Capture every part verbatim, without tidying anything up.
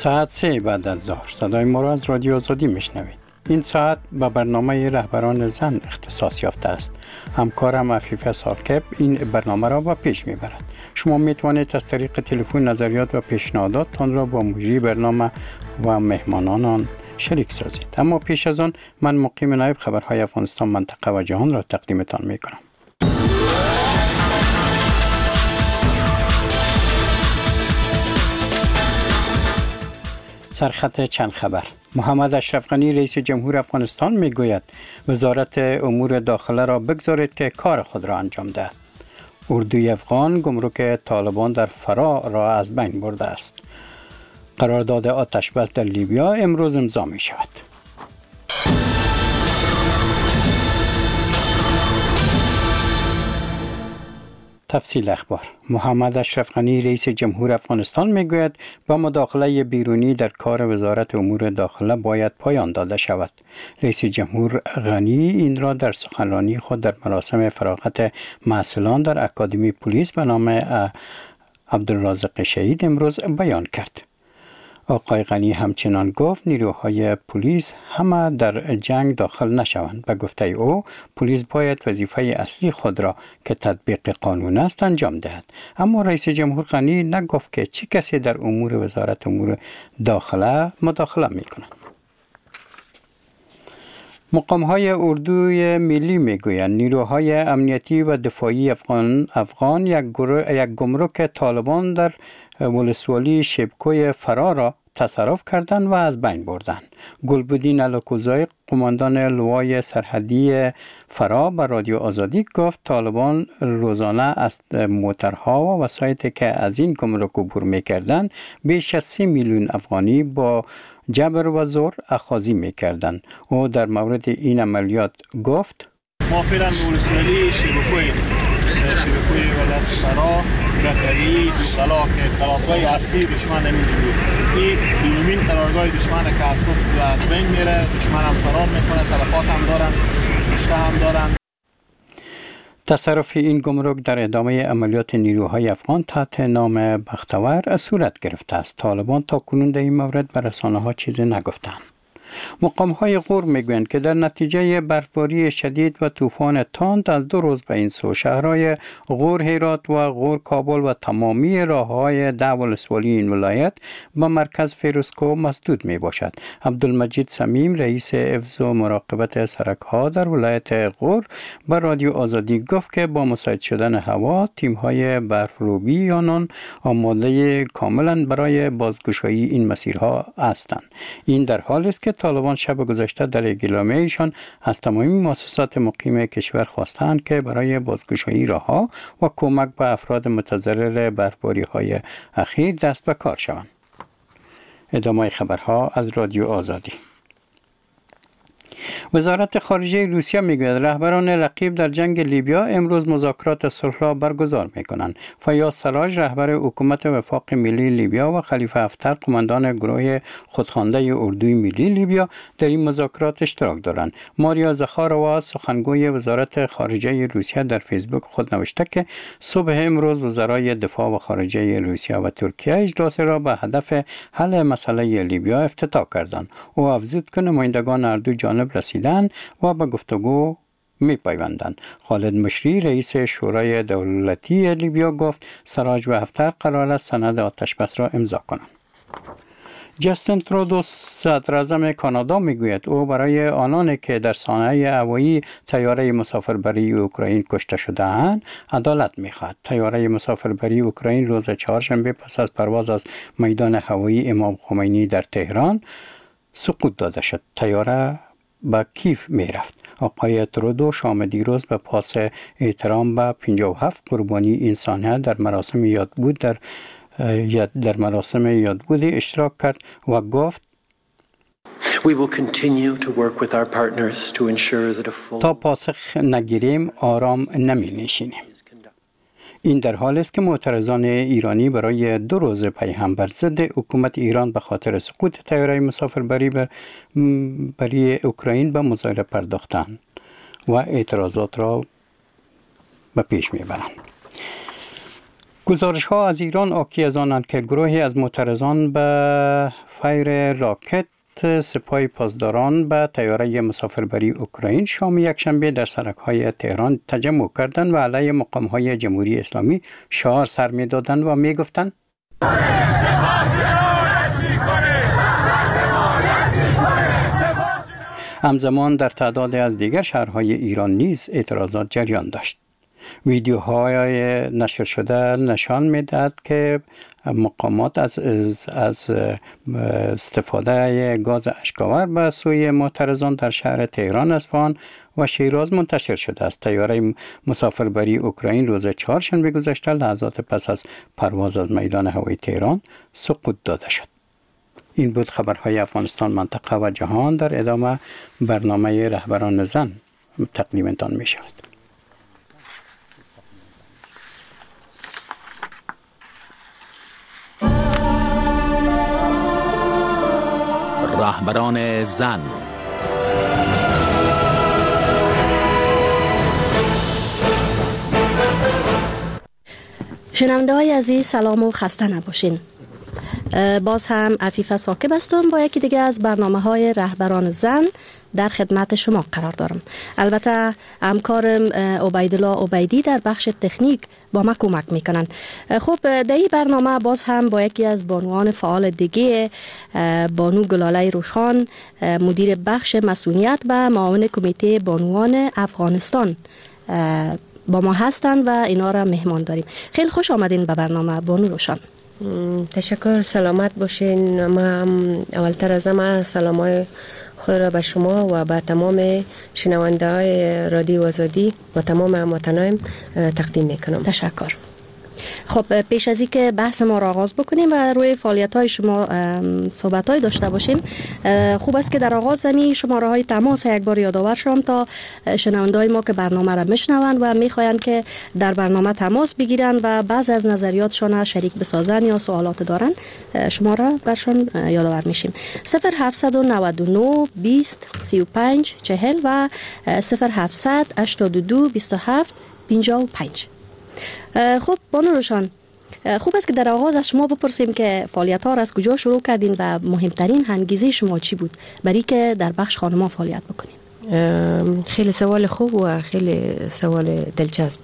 ساعت سه بعد از ظهر صدای ما را از رادیو آزادی میشنوید. این ساعت به برنامه رهبران زن اختصاص یافته است. همکارم عفیفه ساکب این برنامه را به پیش میبرد. شما میتوانید از طریق تلفن نظریات و پیشنهاداتتان را با مجری برنامه و مهمانان شریک سازید. اما پیش از آن من مقیم نایب خبرهای افغانستان منطقه و جهان را تقدیمتان میکنم. سرخط چند خبر. محمد اشرف غنی رئیس جمهور افغانستان میگوید وزارت امور داخله را بگذارید که کار خود را انجام دهد. اردوی افغان گمرک طالبان در فرا را از بین برده است. قرارداد آتش بس در لیبیا امروز امضا می شود. تفصیل اخبار. محمد اشرف غنی رئیس جمهور افغانستان میگوید با مداخله بیرونی در کار وزارت امور داخله باید پایان داده شود. رئیس جمهور غنی این را در سخنرانی خود در مراسم فراغت محصلان در اکادمی پلیس به نام عبدالرازق شهید امروز بیان کرد. آقای غنی همچنان گفت نیروهای پلیس همه در جنگ داخل نشوند. به گفته او پلیس باید وظیفه اصلی خود را که تطبیق قانون است انجام دهد. اما رئیس جمهور غنی نگفت که چه کسی در امور وزارت امور داخله مداخله می کند. مقام‌های اردوی ملی میگویند نیروهای امنیتی و دفاعی افغان افغان یک, یک گمرک طالبان در ولسوالی شبکوی فرا را تصرف کردند و از بین بردند. گلبدین علاکوزای قماندان لوای سرحدی فرا به رادیو آزادی گفت طالبان روزانه از موترها و وسایطی که از این گمرک عبور می‌کردند بیش از سی میلیون افغانی با جبر و زور اخاذی می‌کردند. او در مورد این عملیات گفت ما فعلا ولسوالی شبکوی شبکوی ولایت فرا رهبری دوغلا که قرارگاه اصلی دشمن همینجا بود. این دومین قرارگاه دشمن که از از بین میره، دشمن هم فرار میکنه، تلفات هم دارن، کشته هم دارن. تصرف این گمرک در ادامه عملیات نیروهای افغان تحت نام بختور صورت گرفته است. طالبان تا کنون در این مورد به رسانه‌ها چیزی نگفتند. مقام‌های غور میگویند که در نتیجه برفباری شدید و طوفان تند از دو روز به این سو شهرهای غور هرات و غور کابل و تمامی راه‌های ده ولسوالی این ولایت به مرکز فیروزکوه مسدود می باشد. عبدالمجید صمیم رئیس حفظ و مراقبت سرک‌ها در ولایت غور به رادیو آزادی گفت که با مساعد شدن هوا تیم‌های برف‌روبی آنان آماده کاملا برای بازگشایی این مسیرها هستند. این در حالی است که طالبان شب گذشته در اعلامیه ایشان از تمامی مؤسسات مقیم کشور خواستند که برای بازگشایی راه‌ها و کمک به افراد متضرر برفباری‌های اخیر دست به کار شوند. ادامه خبرها از رادیو آزادی. وزارت خارجه روسیه میگوید رهبران رقیب در جنگ لیبیا امروز مذاکرات صلح را برگزار میکنند. فیاض سراج رهبر حکومت وفاق ملی لیبیا و خلیفه حفتر قماندان گروه خودخوانده اردوی ملی لیبیا در این مذاکرات اشتراک دارند. ماریا زخاروا سخنگوی وزارت خارجه روسیه در فیسبوک خود نوشته که صبح امروز وزرای دفاع و خارجه روسیه و ترکیه اجلاس را به هدف حل مسئله لیبیا افتتاح کردند. او افزود که نمایندگان هر دو جانب رسیدن و به گفتگو می پیوندند. خالد مشری رئیس شورای دولتی لیبیا گفت سراج و حفتر قرار است سند آتش بس را امضا کنند. جاستین ترودو صدر اعظم کانادا میگوید او برای آنانی که در صحنه هوایی تیاره مسافربری اوکراین کشته شده‌اند عدالت می‌خواهد. تیاره مسافربری اوکراین روز چهارشنبه پس از پرواز از میدان هوایی امام خمینی در تهران سقوط داده شد. تیاره به کیف می رفت. آقای ترودو شام دیروز به پاس احترام به پنجاه و هفت قربانی انسانیت در مراسم یادبود در در مراسم یادبود اشتراک کرد و گفت تا پاسخ نگیریم آرام نمی نشینیم. این در حالی است که معترضان ایرانی برای دو روز پی هم بر ضد حکومت ایران به خاطر سقوط طیاره مسافربری بر بری اوکراین به مظاهره پرداختند و اعتراضات را به پیش میبرند. گزارش ها از ایران آکی از آنند که گروهی از معترضان به فیر راکت سپاه پاسداران به طیاره مسافربری اوکراین شام یکشنبه در سرک‌های تهران تجمع کردند و علیه مقام‌های جمهوری اسلامی شعار سر می‌دادند و می‌گفتند همزمان در تعداد از دیگر شهرهای ایران نیز اعتراضات جریان داشت. ویدیوهای نشر شده نشان می‌دهد که مقامات از از استفاده گاز اشک‌آور به سوی معترضان در شهر تهران، اصفهان و شیراز منتشر شده است. طیاره مسافربری اوکراین روز چهارشنبه گذشته لحظات پس از پرواز از میدان هوایی تهران سقوط داده شد. این بود خبرهای افغانستان، منطقه و جهان. در ادامه برنامه رهبران زن تقدیمتان می شود. رهبران زن. شنونده های عزیز سلام و خسته نباشین. باز هم عفیفه ساکب هستم با یکی دیگه از برنامه های رهبران زن در خدمت شما قرار دارم. البته همکارم عبیدالله عبیدی در بخش تکنیک با ما کمک میکنن. خب در این برنامه باز هم با یکی از بانوان فعال دیگه، بانو گلاله روشان، مدیر بخش مسئولیت و معاون کمیته بانوان افغانستان با ما هستن و اینا را مهمان داریم. خیلی خوش آمدین به برنامه بانو روشان. تشکر، سلامت باشین. ما اولتر از همه سلامای خود را به شما و به تمام شنونده های رادیو آزادی و تمام هموطنان تقدیم میکنم. تشکر. خب پیش از اینکه بحث ما را آغاز بکنیم و روی فعالیت های شما صحبت های داشته باشیم، خوب است که در آغاز زمین شماره های تماس یک بار یادآور شوم تا شنونده های ما که برنامه را میشنوند و میخواین که در برنامه تماس بگیرن و بعض از نظریاتشان شریک بسازن یا سوالات دارن، شماره برشان یادآور میشیم. صفر هفتصد و نود و نه بیست سی و پنج چهل و صفر هفتصد هشتاد و دو بیست و هفت پنجاه و پنج. خب بانو روشان، خوب است که در آغاز از شما بپرسیم که فعالیت ها را از کجا شروع کردین و مهمترین انگیزه شما چی بود برای که در بخش خانم‌ها فعالیت بکنیم؟ خیلی سوال خوب و خیلی سوال دلچسب.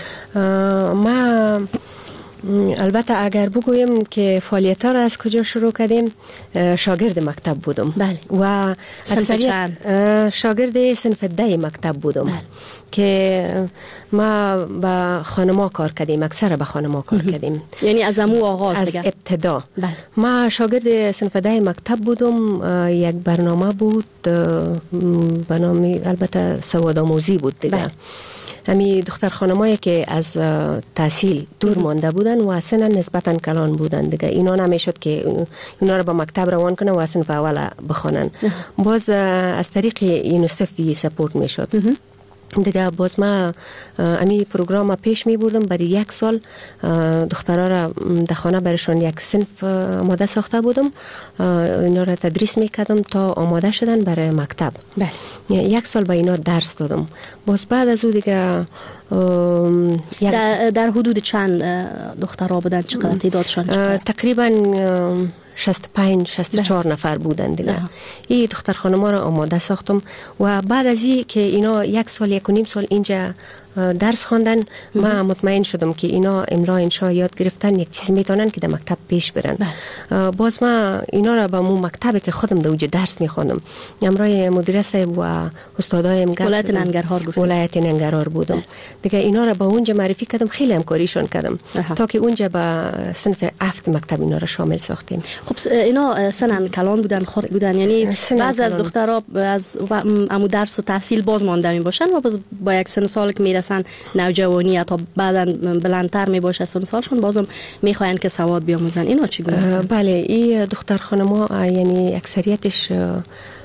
ما البته اگر بگویم که فعالیت ها را از کجا شروع کردیم، شاگرد مکتب بودم. بله. و اکثریت شاگرد صنف ده مکتب بودم. بله. که ما با خانما کار کردیم، اکثر به خانما کار کردیم. یعنی از امو آغاز از دیگه. ابتدا. بله. ما شاگرد صنف ده مکتب بودم. یک برنامه بود به نام البته سوادآموزی بود دیگه. بله. همی دختر خانمایی که از تحصیل دور مانده بودن و سن نسبتاً کلان بودن دیگه، اینا نمیشد که اینا رو به مکتب روان کنن و صنف اول بخوانن. باز از طریق یونیسف سپورت میشد دیگه. باز ما امی پروگرام پیش می بردم برای یک سال. دخترها را در خانه برشان یک صنف آماده ساخته بودم، اینا را تدریس می کردم تا آماده شدن برای مکتب. بله. یک سال به اینا درس دادم. باز بعد از او دیگه در, در حدود چند دخترها بودن؟ چقدر تعدادشان؟ تقریبا شصت و پنج شصت و چهار نفر بودن دیگه. این دختر خانما را آماده ساختم و بعد از این که اینا یک سال یک و نیم سال اینجا درس خواندن، ما مطمئن شدم که اینا املا انشا یاد گرفتن، یک چیز میتونن که در مکتب پیش برن. باز ما اینا را به مو مکتبی که خودم در اونجا درس میخواندم، امرای مدیره صاحب و استادایم ولایت ننگرهار گفتم. ولایت ننگرهار بودم دیگه. اینا را به اونجا معرفی کردم، خیلی همکاریشون کردم تا که اونجا به صنف هفت مکتب اینا را شامل ساختیم. خب اینا سنن کلان بودن، خرد بودن، یعنی بعضی از دخترها از امو درس و تحصیل باز مانده می باشن و باز با یک سن سال که میرسن نوجوانی تا بعداً بلندتر می باشه سن سالشون بازم میخواین که سواد بیاموزن. اینا چی گونه؟ بله، این دختر خانما یعنی اکثریتش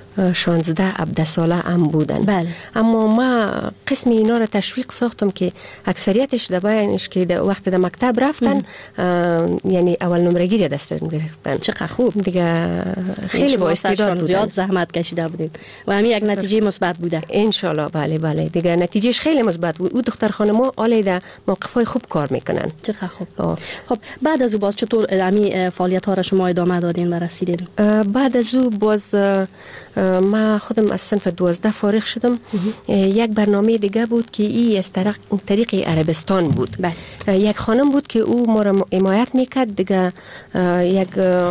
شانزده هفده ساله هم بودن. بله. اما ما قسم اینا را تشویق ساختم که اکثریتش در باینش که در وقت در مکتب رفتن یعنی اول نمرگیری دست گرفتن. چقدر خوب دیگه، خیلی با استعداد بودن، زیاد زحمت کشیده بودین و همین یک نتیجه مثبت بوده ان شاء الله. بله بله دیگه نتیجهش خیلی مثبت بود. او دختر خانم‌ها حالا در موقف‌های خوب کار میکنن. چقدر خوب. آه. خب بعد از او باز چطور همین فعالیت ها را شما ادامه دادین و رسیدین؟ بعد از او باز ما خودم از صنف دوازده فارغ شدم. یک برنامه دیگه بود که ای از طریق عربستان بود. بله. یک خانم بود که او ما را حمایت میکرد دیگه. یک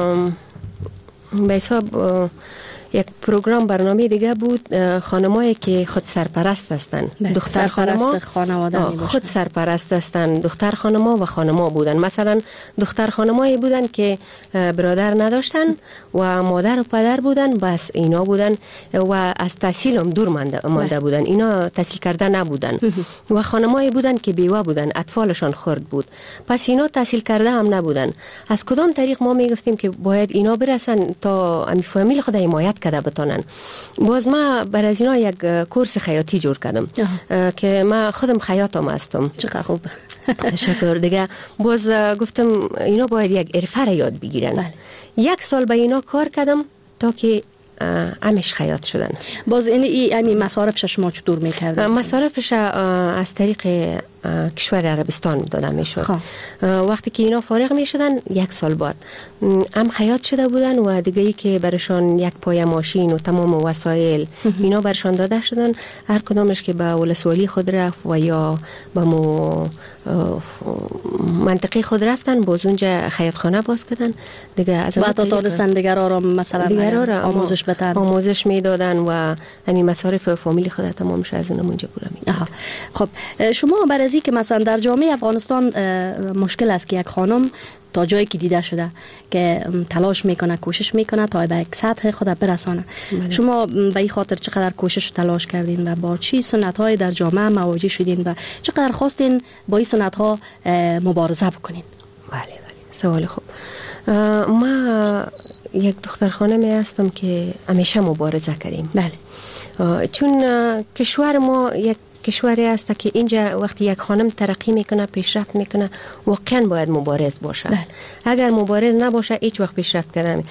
به حساب یک پروگرام برنامه دیگه بود، خانمایی که خود سرپرست هستند. دختر خانما خانواده خود سرپرست هستند. دختر خانما و خانما بودن. مثلا دختر خانمایی بودن که برادر نداشتن و مادر و پدر بودن، بس اینا بودن و از تحصیل هم دور مانده بودن، اینا تحصیل کرده نبودن. و خانمایی بودن که بیوه بودن، اطفالشان خرد بود، پس اینا تحصیل کرده هم نبودن. از کدام طریق ما میگفتیم که باید اینا برسن تا امی فامیل خود حمایت کرده بتونن. باز ما بر از اینا یک کورس خیاطی جور کردم که ما خودم خیاطم هستم. چقدر خوب. تشکر. دیگه باز گفتم اینا باید یک حرفه را یاد بگیرن. بله. یک سال به اینا کار کردم تا که همش خیاط شدن. باز این همین مصارفش شما چطور میکردن؟ مصارفش از طریق کشور عربستان دادم میشد. وقتی که اینا فارغ میشدن یک سال بعد هم خیاط شده بودن و دیگه ای که برشان یک پای ماشین و تمام وسایل اینا برشان داده شدن. هر کدامش که به ولسوالی خود رفت و یا به مو منطقه خود رفتن، باز اونجا خیاطخانه باز کردن دیگه. از و تا تانستن دیگرها را مثلا آموزش بدن، آموزش میدادن و همین مصارف فامیلی خود تمامش از اون اونجا پورا میدادن. خب شما برای از که مثلا در جامعه افغانستان مشکل است که یک خانم تا جایی که دیده شده که تلاش میکنه، کوشش میکنه تا به یک سطح خود برسانه. بله. شما به این خاطر چقدر کوشش و تلاش کردین و با چی سنت های در جامعه مواجه شدین و چقدر خواستین با این سنت ها مبارزه بکنین؟ بله بله سوال خوب. ما یک دختر خانمی هستم که همیشه مبارزه کردیم. بله. چون کشور ما یک کشوری است که اینجا وقتی یک خانم ترقی میکنه، پیشرفت میکنه، واقعا باید مبارز باشه. بله. اگر مبارز نباشه هیچ وقت پیشرفت کنه.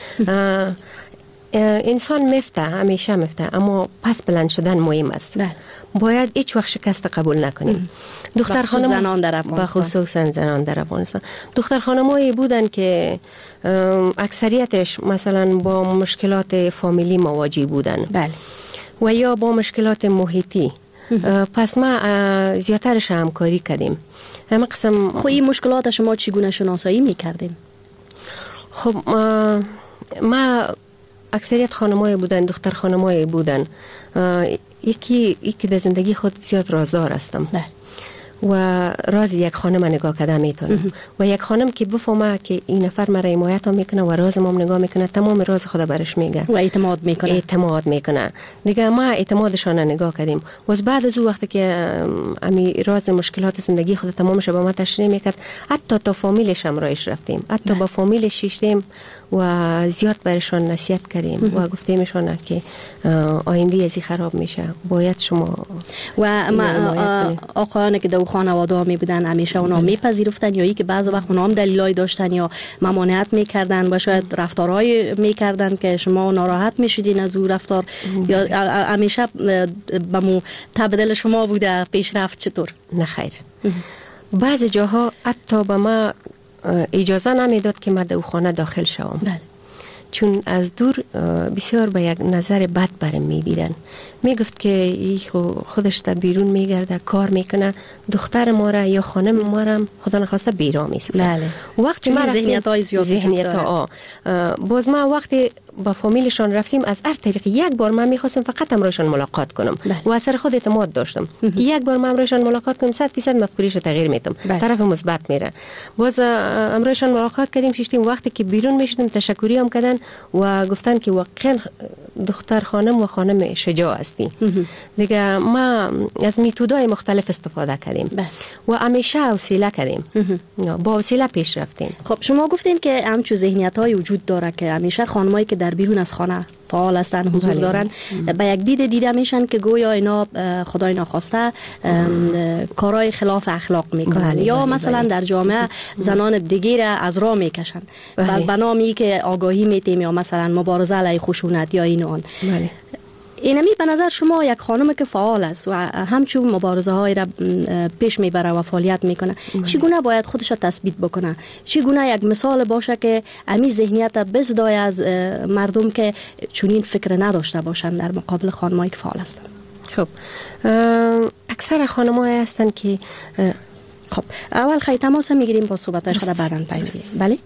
انسان مفته، همیشه مفته، اما پس بلند شدن مهم است. بله. باید هیچ وقت شکست قبول نکنیم. دختر خانم زنان در افغانستان، بخصوص زنان در افغانستان، دختر خانمایی بودن که اکثریتش مثلا با مشکلات فامیلی مواجه بودن. بله. و یا با مشکلات محیطی. پس ما زیادترش همکاری کردیم. همه قسم. خب این مشکلات شما چگونه شناسایی میکردیم؟ خب ما, ما اکثریت خانمایی بودن، دختر خانمایی بودن. یکی یکی در زندگی خود زیاد رازدار هستم. بله. و راز یک خانم نگاه کده میتونم و یک خانم که بفهمه که این نفر مرا حمایت میکنه و راز ما نگاه میکنه، تمام راز خود برش میگه و اعتماد میکنه. اعتماد میکنه دیگه. ما اعتمادشان نگاه کردیم. باز بعد از او وقتی که امی راز مشکلات زندگی خود تمامش به ما تشریح میکرد، حتی تا فامیلش هم رایش رفتیم، حتی با فامیلش شیشتیم و زیاد برشان نصیحت کردیم و گفتیمشان که آینده ازی خراب میشه، باید شما. و ما آقایان که دو خانواده ها می بودن همیشه اونا میپذیرفتن یا ای که بعض وقت اونا هم دلایلی داشتن یا ممانعت میکردن و شاید رفتارهای میکردن که شما ناراحت میشدین از او رفتار، یا همیشه به مو تبدیل شما بوده پیشرفت چطور؟ نه خیر. بعض جاها حتی به ما اجازه نمیداد که ما در خانه داخل شوم. بله. چون از دور بسیار به یک نظر بد برم میدیدن. میگفت که ای خودش تا بیرون میگرده، کار میکنه، دختر ما را یا خانم ما را خدا نخواسته بیرا میسازه. بله. وقتی ما ذهنیت های زیاد ذهنیت ها باز ما وقتی با فامیلشان رفتیم، از هر طریق یک بار من میخواستم فقط امروشان ملاقات کنم. بله. و اثر خود اعتماد داشتم که یک بار من امروشان ملاقات کنم صد فیصد مفکوریش تغییر میتم. بله. طرف مثبت میره. باز امروشان ملاقات کردیم، شیشتیم، وقتی که بیرون میشدیم تشکری هم کردن و گفتن که واقعا دختر خانم و خانم شجاع هستی. دیگه ما از میتودهای مختلف استفاده کردیم. بله. و همیشه حوصله کردیم. با حوصله پیش رفتیم. خب شما گفتین که همچو ذهنیت های وجود داره که همیشه خانمایی که در در بیرون از خانه فعال هستن، حضور بله. دارن، به یک دید دیده میشن که گویا اینا خدای ناخواسته کارهای خلاف اخلاق میکنن. بله، یا بله، مثلا بله. در جامعه زنان دیگه را از راه میکشن بله. به نامی که آگاهی میتیم یا مثلا مبارزه علیه خشونت یا این آن. بله. اینمی به نظر شما یک خانم که فعال است و همچون مبارزه های را پیش میبره و فعالیت میکنه، چگونه باید خودش را تثبیت بکنه؟ چگونه یک مثال باشه که امی ذهنیت بزدای از مردم که چنین فکر نداشته باشند در مقابل خانمایی که فعال هستند؟ خب اکثر خانم‌ها هستند که خب اول خیلی تماس میگیریم با صحبت‌های خود بعداً پیوستیم. بله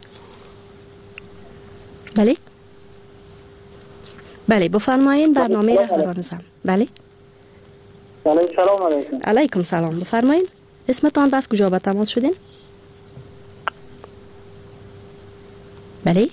بله بله بفرمایین. برنامه رهبران زن. بله بله سلام علیکم. علیکم سلام. بفرمایین اسمتان بس کجا به تماس شدین؟ بله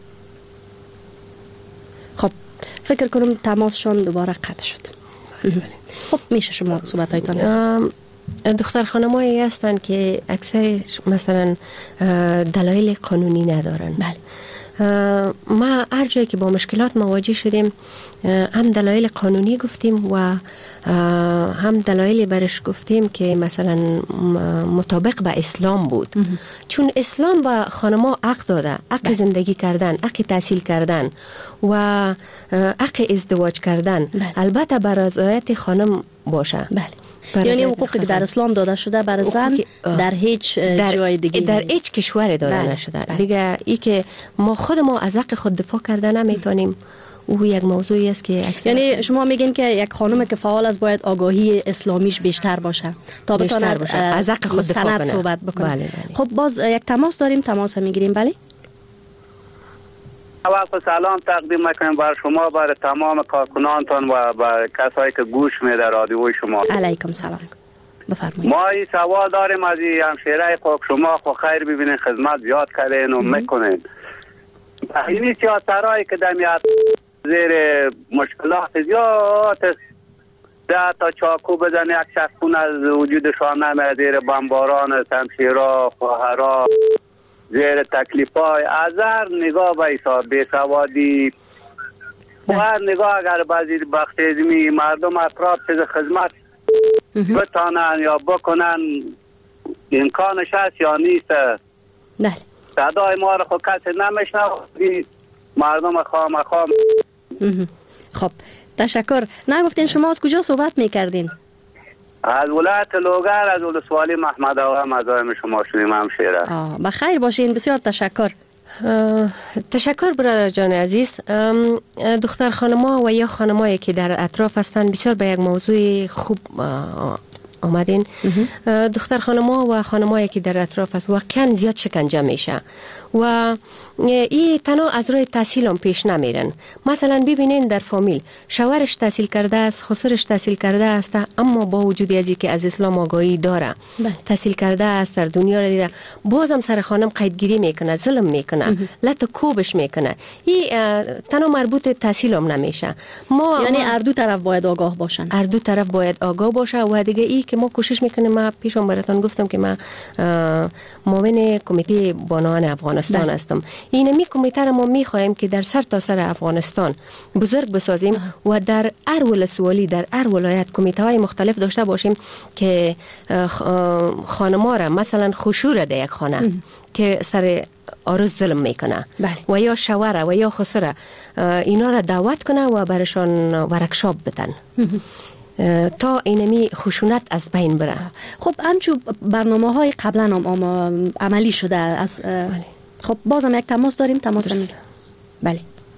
خب فکر کنم تماسشان دوباره قطع شد. خب میشه شما صحبت هایتان؟ دختر خانمایی هستند که اکثر مثلا دلایل قانونی ندارن. بله. ما هر جایی که با مشکلات مواجه شدیم هم دلایل قانونی گفتیم و هم دلایل برش گفتیم که مثلا مطابق به اسلام بود. چون اسلام به خانم‌ها حق داده، حق زندگی کردن، حق تحصیل کردن و حق ازدواج کردن. بله. البته بر رضایت خانم باشه. بله. یعنی حقوقی که در اسلام داده شده برای زن در هیچ در جای دیگه در هیچ کشور داده بله. نشده. بله. دیگه ای که ما خود ما از حق خود دفاع کرده نمیتونیم، او یک موضوعی است که اکثر یعنی شما میگین که یک خانم که فعال است باید آگاهی اسلامیش بیشتر باشه تا بتونه باشه. از حق خود دفاع کنه. صحبت بکنه. بله بله. خب باز یک تماس داریم، تماس میگیریم. بله اول سلام تقدیم میکنم بر شما، بر تمام کارکنانتان و بر کسایی که گوش میده رادیوی شما. علیکم سلام. بفرمایید. ما این سوال داریم از این همشیره خود شما خو خیر ببینین، خدمت زیاد کردین و میکنین. این سیاسترهایی که دمیت زیر مشکلات زیاد است، ده تا چاکو بزن یک شخصون از وجودشان نمیاد، زیر بمباران شمشیرها خواهرها، زیر تکلیفای ازر نگاه به حساب بیسوادی و هر نگاه اگر بعضی بختیزمی مردم اطراف چیز خدمت بتانن یا بکنن امکانش هست یا نیست. بله. صدای ما رو خود کسی نمیشنوه، مردم خام خام. خب تشکر. نگفتین شما از کجا صحبت میکردین؟ از ولایت لوگر، از ولسوالی محمد آقا مزاحم شما شدیم همشیره. آه بخیر باشین. بسیار تشکر. تشکر برادر جان عزیز. دختر خانما و یا خانمایی که در اطراف هستند بسیار به یک موضوع خوب آمدین. دختر خانما و خانمایی که در اطراف هست واقعا زیاد شکنجه میشه و این تنها از روی تحصیل هم پیش نمیرن. مثلا ببینین در فامیل شوهرش تحصیل کرده است، خسرش تحصیل کرده است، اما با وجود ازی که از اسلام آگاهی داره، تحصیل کرده است، در دنیا را دیده، بازم سر خانم قیدگیری میکنه، ظلم میکنه، لط کوبش میکنه. این تنها مربوط تحصیل هم نمیشه. ما یعنی هر دو طرف باید آگاه باشن. هر دو طرف باید آگاه باشه و دیگه ای که ما کوشش میکنیم، ما پیشم براتون گفتم که ما معاون کمیته بانوان افغانستان هستم. این می کمیته را ما میخواهیم که در سر تا سر افغانستان بزرگ بسازیم و در هر ولسوالی، در هر ولایت کمیته های مختلف داشته باشیم که خانما را مثلا خشوع در یک خانه که سر آرز ظلم میکنه و یا شوهر و یا خسر اینا را دعوت کنه و برشان ورکشاپ بدن تا اینمی خشونت از بین بره. خب همچون برنامه های قبلا هم عملی شده از بله. خب بازم یک تماس داریم. تماس می بله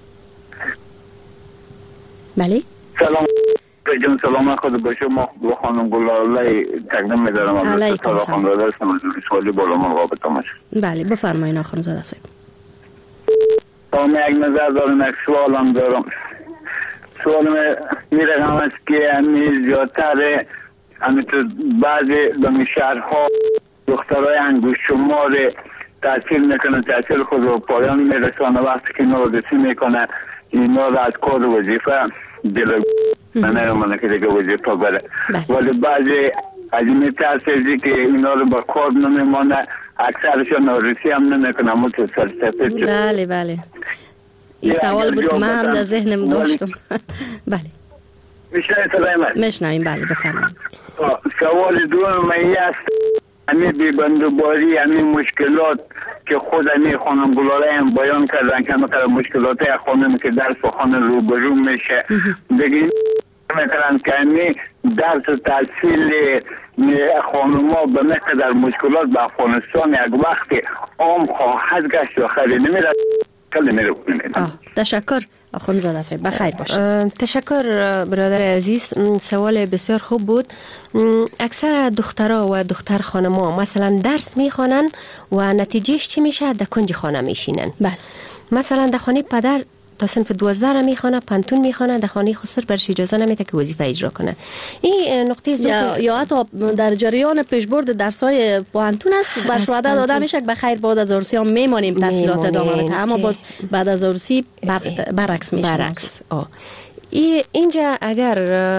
بله سلام جان. سلام خود به شما و خانم گلاله تقدیم می‌دارم. علیکم سلام. خانواده هستم سوالی بالا مرغابت ماش. بله بفرمایید آقا زاده صاحب. تا یک نظر دارم، یک سوالم دارم. سوالم میرم است که همی زیادتر همی تو بعضی دمی شهرها دخترای انگوش شمار تحصیل میکنه، تحصیل خود رو پایان میرسانه، وقتی که نوردسی میکنه اینا را از کار وظیفه جلو نمیمونه که دیگه وظیفه بره. ولی بعضی از این تحصیلی که اینا رو با کار نمیمونه، اکثرشون نوردسی هم نمیکنه، متصل سفید. بله بله. این سوال بود که من هم در ذهنم داشتم. بله میشه سلامت میشنویم. بله بفرمایید. سوال دوم من است همین بیبندوباری همین مشکلات که خود همین خانم گلاره هم بیان کردن که مثلا مشکلات خانم که درس و خانم روبرو میشه بگیم مثلا که همین درس و تحصیل خانم ها به مقدر مشکلات به افغانستان یک وقتی عام خواهد گشت و خیلی نمیره کلی میره کنید. تشکر آخوندزاده صاحب، بخیر باشید. تشکر برادر عزیز، سوال بسیار خوب بود. اکثر دخترها و دختر خانم‌ها مثلا درس میخوانن و نتیجهش چی میشه؟ در کنج خانه میشینن. بله. مثلا در خانه پدر تا صنف دوازده را میخوانه، پنتون میخوانه، در خانه خسر برش اجازه نمیده که وظیفه اجرا کنه. این نقطه ضعف یا یا حتی در جریان پیشبرد درس‌های پانتون است بر وعده داده میشه که بخیر بعد از عروسی هم میمونیم تحصیلات ادامه بده، اما باز بعد از عروسی بر برعکس میشه. برعکس. آه. اینجا اگر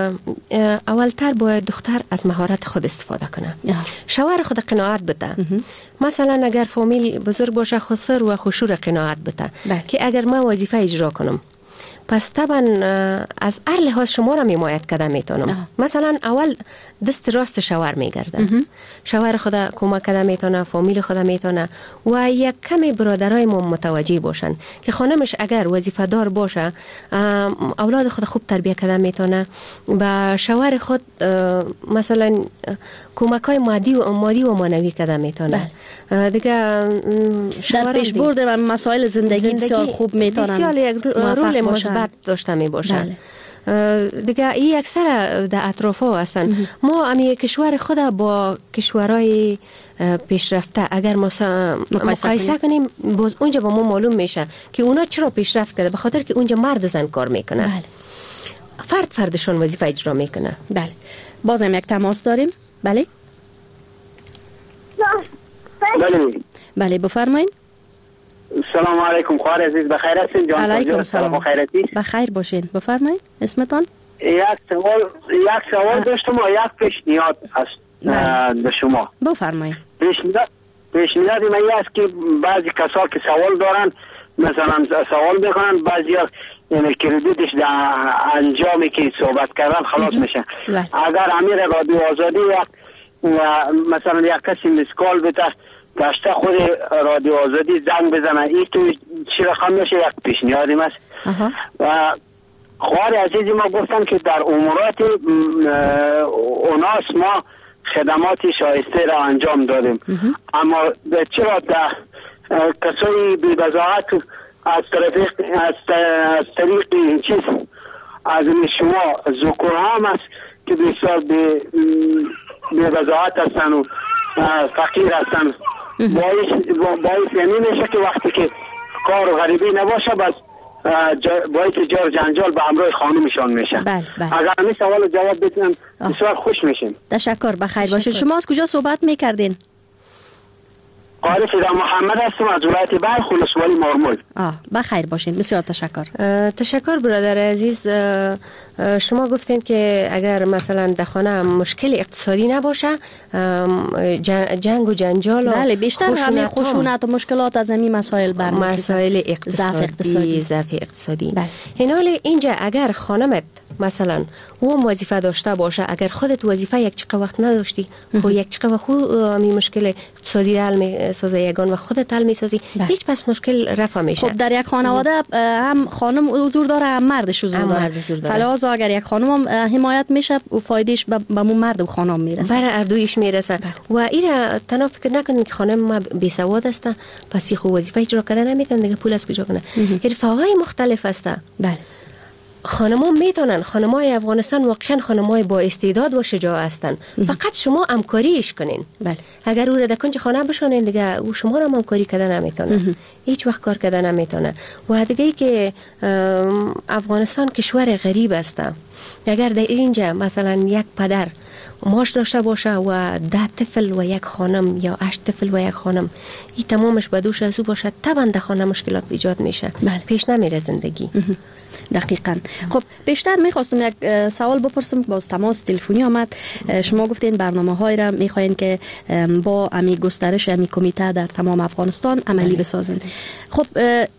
اولتر باید دختر از مهارت خود استفاده کنه، شوهر خود قناعت بده. مثلا اگر فامیل بزرگ باشه خسر و خشور قناعت بده که اگر ما وظیفه اجرا کنم پس طبعا از هر لحاظ شما را میمایت کده میتونم. مثلا اول دست راست شوهر میگرده، شوهر خدا کمک کده میتونه، فامیل خدا میتونه و یک کمی برادرای ما متوجه باشن که خانمش اگر وظیفه دار باشه اولاد خود خوب تربیت کده میتونه، با شوهر خود مثلا کمک های مادی و مادی و معنوی کده میتونه. دیگه در پیشبرد و مسائل زندگی, زندگی بسیار خوب میتونن، بسیار یک رول مثبت داشته می باشن. دیگه این اکثر در اطراف ها هستن. ما امی کشور خود با کشورهای پیشرفته اگر مقایسه کنیم باز اونجا با ما معلوم میشه که اونا چرا پیشرفت کرده، به خاطر که اونجا مرد و زن کار میکنه. بله. فرد فردشون وظیفه اجرا میکنه. بله. باز هم یک تماس داریم. بله بله بله بفرمایید. سلام علیکم خواهر عزیز، بخیر هستین؟ جان علیکم سلام. خیرتی بخیر باشین. بفرمایید اسمتان؟ یک سوال یک سوال داشتم و یک پیشنهاد است به شما. بفرمایید. پیشنهاد پیشنهاد من است که بعضی کسا که سوال دارن مثلا سوال میکنن، بعضیا یعنی کردیتش در انجامی که صحبت کردن خلاص میشه. اگر امیر رادیو آزادی مثلا یک کسی مسکال بده داشته خود رادیو آزادی زنگ بزنه، این تو چی رقم میشه؟ یک پیشنهادی است. و خواهر عزیزی ما گفتن که در امورات اوناس ما خدمات شایسته را انجام دادیم، اما چرا در کسایی بی‌بضاعت از طریق از طریق چیز از شما ذکر هم است که بسیار بی‌بضاعت هستن و فقیر هستن، باعث باعث یعنی میشه که وقتی که کار و غریبی نباشه بس باید جار جنجال به همراه خانمشان میشه. بله بله. اگر همین سوال جواب بدیم بسیار خوش میشیم. تشکر، بخیر باشید. شما از کجا صحبت میکردین؟ قاری فیدا محمد هستم از ولایت بلخ ولسوالی مرمول. آه بخیر باشین. بسیار تشکر. تشکر برادر عزیز. شما گفتین که اگر مثلا در خانه مشکل اقتصادی نباشه جنگ و جنجال و بله بیشتر همین خشونت و مشکلات از همین مسائل برمیاد، مسائل اقتصادی، ضعف اقتصادی. بله. این حال اینجا اگر خانمت مثلا او وظیفه داشته باشه، اگر خودت وظیفه یک چقدر وقت نداشتی و یک چقدر خود می مشکل اقتصادی حل می سازه یگان و خودت حل می سازی، هیچ پس مشکل رفع میشه. خب در یک خانواده هم خانم حضور داره هم مردش حضور داره. فلحاظ اگر یک خانم حمایت میشه و فایدهش به مون مرد و خانم میرسه، برای اردویش میرسه. و ایرا تنها فکر نکنین که خانم ما بی سواد است پس یه خو وظیفه اجرا کردن نمیتونه، دیگه پول از کجا کنه؟ حرفه‌های مختلف است. بله. خانم‌ها میتونن، خانم‌های افغانستان واقعا خانم‌های با استعداد و شجاع هستن، فقط شما همکاریش کنین. بله. اگر او را در کنج خانه بشونین دیگه او شما را همکاری کردن نمیتونه، هیچ وقت کار کردن نمیتونه. و دیگه ای که افغانستان کشور غریب است، اگر در اینجا مثلا یک پدر ماش داشته باشه و ده طفل و یک خانم یا هشت طفل و یک خانم، این تمامش به دوش از او باشه، طبعا در خانه مشکلات ایجاد میشه. بله. پیش نمیره زندگی. دقیقاً. خب بیشتر میخواستم یک سوال بپرسم، باز تماس تلفنی آمد. شما گفتین برنامه‌های را میخواین که با امی گسترش امی کمیته در تمام افغانستان عملی بسازن. خب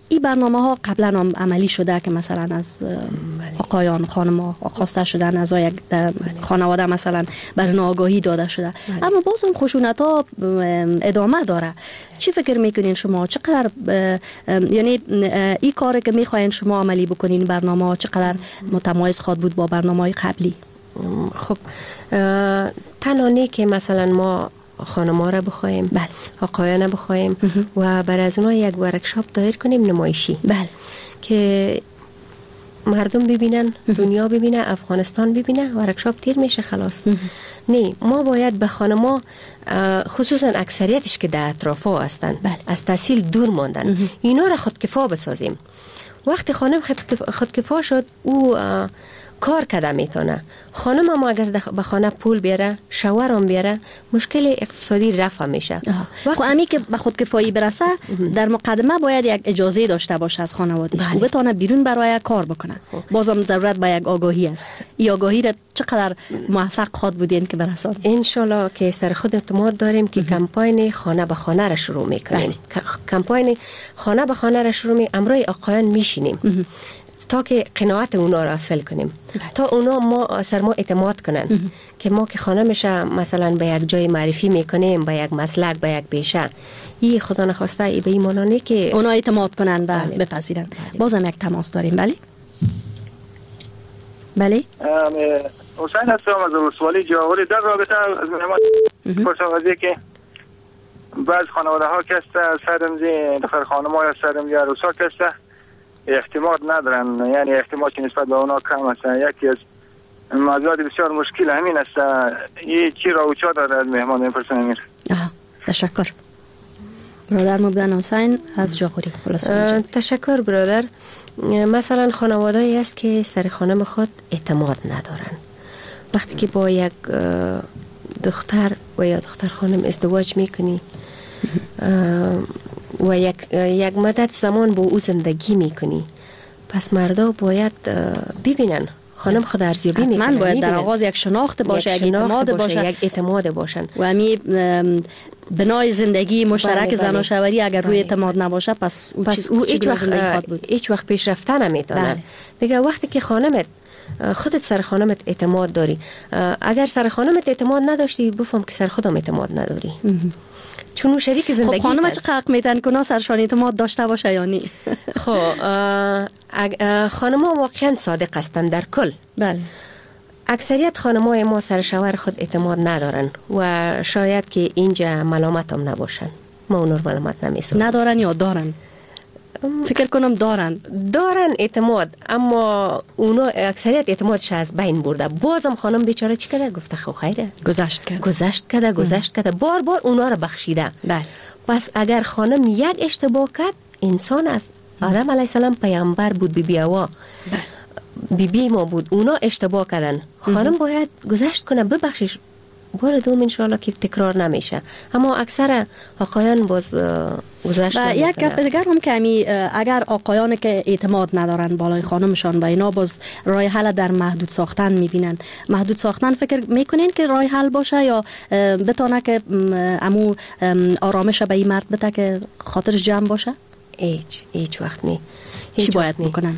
این برنامه ها قبلا هم عملی شده که مثلا از آقایان خانم ها خواسته شدن از یک خانواده مثلا برای آگاهی داده شده، اما باز هم خشونت ها ادامه داره. چی فکر میکنین شما؟ چقدر یعنی این کاری که میخواین شما عملی بکنین برنامه ها چقدر متمایز خواد بود با برنامه های قبلی؟ خب تنانی که مثلا ما خانم‌ها را بخوایم، بله، آقایان را بخوایم و برای از اونها یک ورکشاپ دایر کنیم نمایشی، بله، که مردم ببینن، دنیا ببینه، افغانستان ببینه، ورکشاپ تیر میشه خلاص. نه، ما باید به خانم‌ها خصوصا اکثریتش که در اطرافا هستن، بله، از تحصیل دور ماندن، اینا را خودکفا بسازیم. وقتی خانم خودکفا شد او کار کرده میتونه. خانم هم اگر به خانه پول بیاره، شوهر هم بیاره، مشکل اقتصادی رفع میشه. خب امی که به خودکفایی برسه در مقدمه باید یک اجازه داشته باشه از خانواده‌اش، بله، و بتونه بیرون برای کار بکنه. بازم ضرورت به یک آگاهی است. این آگاهی را چقدر موفق خواد بودین که برسان؟ ان شاءالله که سر خود اعتماد داریم که کمپاین خانه به خانه را شروع میکنیم. کمپاین خانه به خانه را شروع می امروز آقایان میشینیم تا که قناعت اونا را حاصل کنیم، تا اونا ما سر ما اعتماد کنن که ما که خانه میشه مثلا به یک جای معرفی میکنیم، به یک مسلک، به یک پیشه، این خدا نخواسته ای به این معنی که اونا اعتماد کنن و بله، بپذیرن. بله. بازم یک تماس داریم. بله بله حسین هستم از ولسوالی جاغوری. در رابطه از مهمان پرسان قضیه که بعض خانواده ها کسته سرمزی دختر خانم های سرمزی عروسا کسته اعتماد ندارن، یعنی اعتماد که نسبت به اونا کم است. یکی از موضوعات بسیار مشکل همین است. این چی راوچا داره از مهمان این پرسن امیر؟ آها، تشکر برادر مبدن حسین از جاغوری. تشکر برادر. مثلا خانواده ای است که سر خانم خود اعتماد ندارن. وقتی که با یک دختر و یا دختر خانم ازدواج میکنی و یک یک مدت زمان با او زندگی میکنی، پس مردا باید ببینن خانم خود ارزیابی میکنه. من باید در آغاز یک شناخت باشه، یک اعتماد باشه، یک اعتماد باشن و امی بنای زندگی مشترک بله زن و شوهری اگر بله روی اعتماد نباشه پس او پس او هیچ وقت هیچ وقت پیشرفته نمیتونه. بله. دیگه وقتی که خانمت خودت سر خانمت اعتماد داری، اگر سر خانمت اعتماد نداشتی بفهم که سر خودم اعتماد نداری. چون اون شریک زندگی. خب خانم چه حق میتن که سرشان اعتماد داشته باشه یا نی؟ خب خانم ها واقعا صادق هستند در کل. بله. اکثریت خانمای ما سر شوهر خود اعتماد ندارن و شاید که اینجا ملامت هم نباشن. ما اونور ملامت نمیسازیم. ندارن یا دارن؟ فکر کنم دارن. دارن اعتماد، اما اونا اکثریت اعتمادش از بین برده. بازم خانم بیچاره چی کرده؟ گفته خو خیره، گذشت کرد گذشت کرده گذشت کرده بار بار اونا رو بخشیده. بله. پس اگر خانم یک اشتباه کرد، انسان است. آدم علیه السلام پیامبر بود، بی بی هوا بی بی ما بود، اونا اشتباه کردن. خانم باید گذشت کنه، ببخشش، بار دوم انشاءالله که تکرار نمیشه. اما اکثر آقایان باز گذشت و یک گپ دیگر هم که امی اگر آقایان که اعتماد ندارن بالای خانمشان و اینا باز راه حل در محدود ساختن میبینن. محدود ساختن فکر میکنین که راه حل باشه یا بتونه که امو آرامش به این مرد بده که خاطرش جمع باشه؟ هیچ هیچ وقت نی. چی باید میکنن؟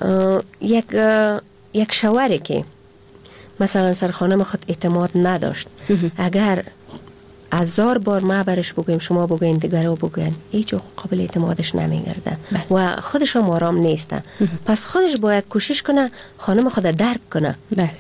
یک یک شوهری که مثلا سر خانم خود اعتماد نداشت، اگر هزار بار ما برش بگویم، شما بگوین، دیگرو بگوین، هیچ قابل اعتمادش نمیگرده و خودش هم آرام نیسته. پس خودش باید کوشش کنه خانم خود درک کنه. بله،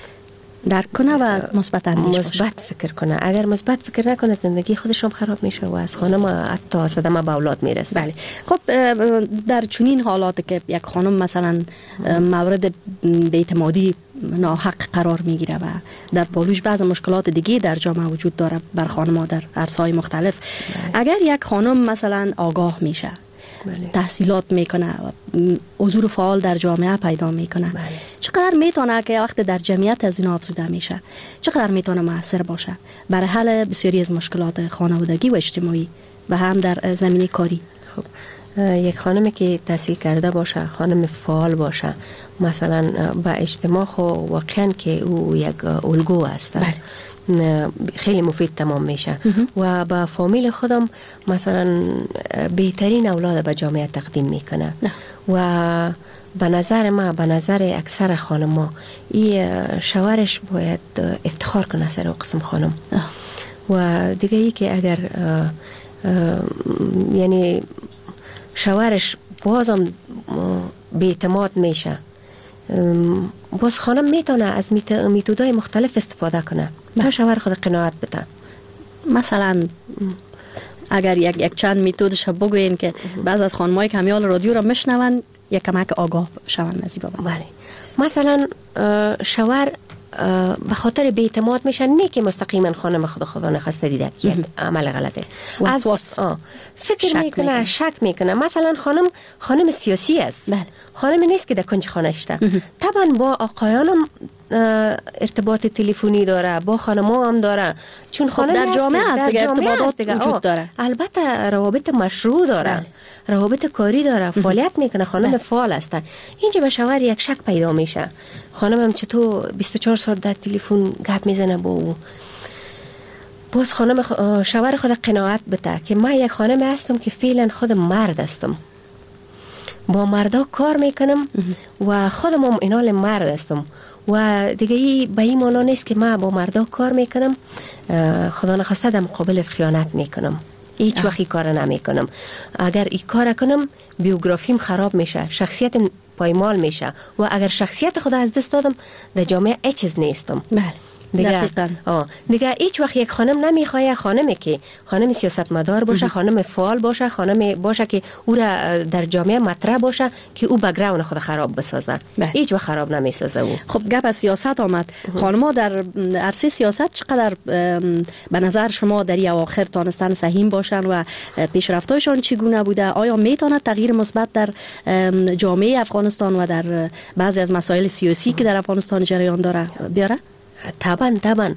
درک کنه و مثبت اندیش مثبت فکر کنه. اگر مثبت فکر نکنه زندگی خودش هم خراب میشه و از خانم حتی صدمه به اولاد میرسه. بله. خب در چنین حالات که یک خانم مثلا مورد بی‌اعتمادی ناحق قرار میگیره و در پالوش بعض مشکلات دیگه در جامعه وجود داره بر خانم‌ها در عرصه‌های مختلف، بله. اگر یک خانم مثلا آگاه میشه، بله. تحصیلات میکنه، حضور فعال در جامعه پیدا میکنه، بله. چقدر میتونه که وقت در جمعیت از اینا افزوده میشه، چقدر میتونه موثر باشه برای حل بسیاری از مشکلات خانوادگی و اجتماعی و هم در زمینه کاری؟ خب یک خانمی که تحصیل کرده باشه، خانم فعال باشه، مثلا با اجتماع خو واقعا که او یک الگو است. بله. خیلی مفید تمام میشه و با فامیل خودم مثلا بهترین اولاد به جامعه تقدیم میکنه و به نظر ما، به نظر اکثر خانم‌ها، این شوهرش باید افتخار کنه سر او قسم خانم. و دیگه ای که اگر اه اه یعنی شوهرش بازم بی‌اعتماد میشه، باز خانم میتونه از میتودهای مختلف استفاده کنه تا شوهر خود قناعت بده. مثلا اگر یک یک چند میتودش بگوین که بعض از خانمای کمیال رادیو را میشنون یک کمک آگاه شون نزیبا. بله، مثلا شوهر به خاطر بی‌اعتماد میشن، نه که مستقیما خانم خدا خدا نخواسته دیده که یک عمل غلطه، وسواس فکر شک میکنه میکنه. شک میکنه. مثلا خانم خانم سیاسی است، بله. خانم نیست که در کنج خانه شده. طبعا با آقایانم ارتباط تلفنی داره، با خانم‌ها هم داره، چون خانم در جامعه است دیگه، ارتباطات وجود داره. البته روابط مشروع داره، بله. روابط کاری داره، فعالیت میکنه، خانم فعال است. اینجا به شوهر یک شک پیدا میشه، خانم هم چطور بیست و چهار ساعت در تلفن گپ میزنه با او. باز خانم خ... شوهر خود قناعت بده که من یک خانم هستم که فعلا خود مرد هستم، با مردا کار میکنم و خودم هم اینال مرد هستم و دیگه ای به این معنا نیست که من با مردا کار میکنم خدا نخواسته در مقابلت خیانت میکنم. هیچ وقت کار نمیکنم. اگر این کار کنم بیوگرافیم خراب میشه، شخصیتم پایمال میشه و اگر شخصیت خود از دست دادم در جامعه هیچ چیز نیستم. بله. دیگه آه دیگه هیچ وقت یک خانم نمیخواد خانمی که خانم سیاستمدار باشه، خانم فعال باشه، خانم باشه که او را در جامعه مطرح باشه که او بک‌گراند خود خراب بسازه. هیچ وقت خراب نمیسازه او. خب گپ از سیاست آمد. خانم‌ها در عرصه سیاست چقدر به نظر شما در این اواخر تانستن سهیم باشن و پیشرفت‌هایشان چگونه بوده؟ آیا میتونه تغییر مثبت در جامعه افغانستان و در بعضی از مسائل سیاسی که در افغانستان جریان داره بیاره؟ طبعا طبعا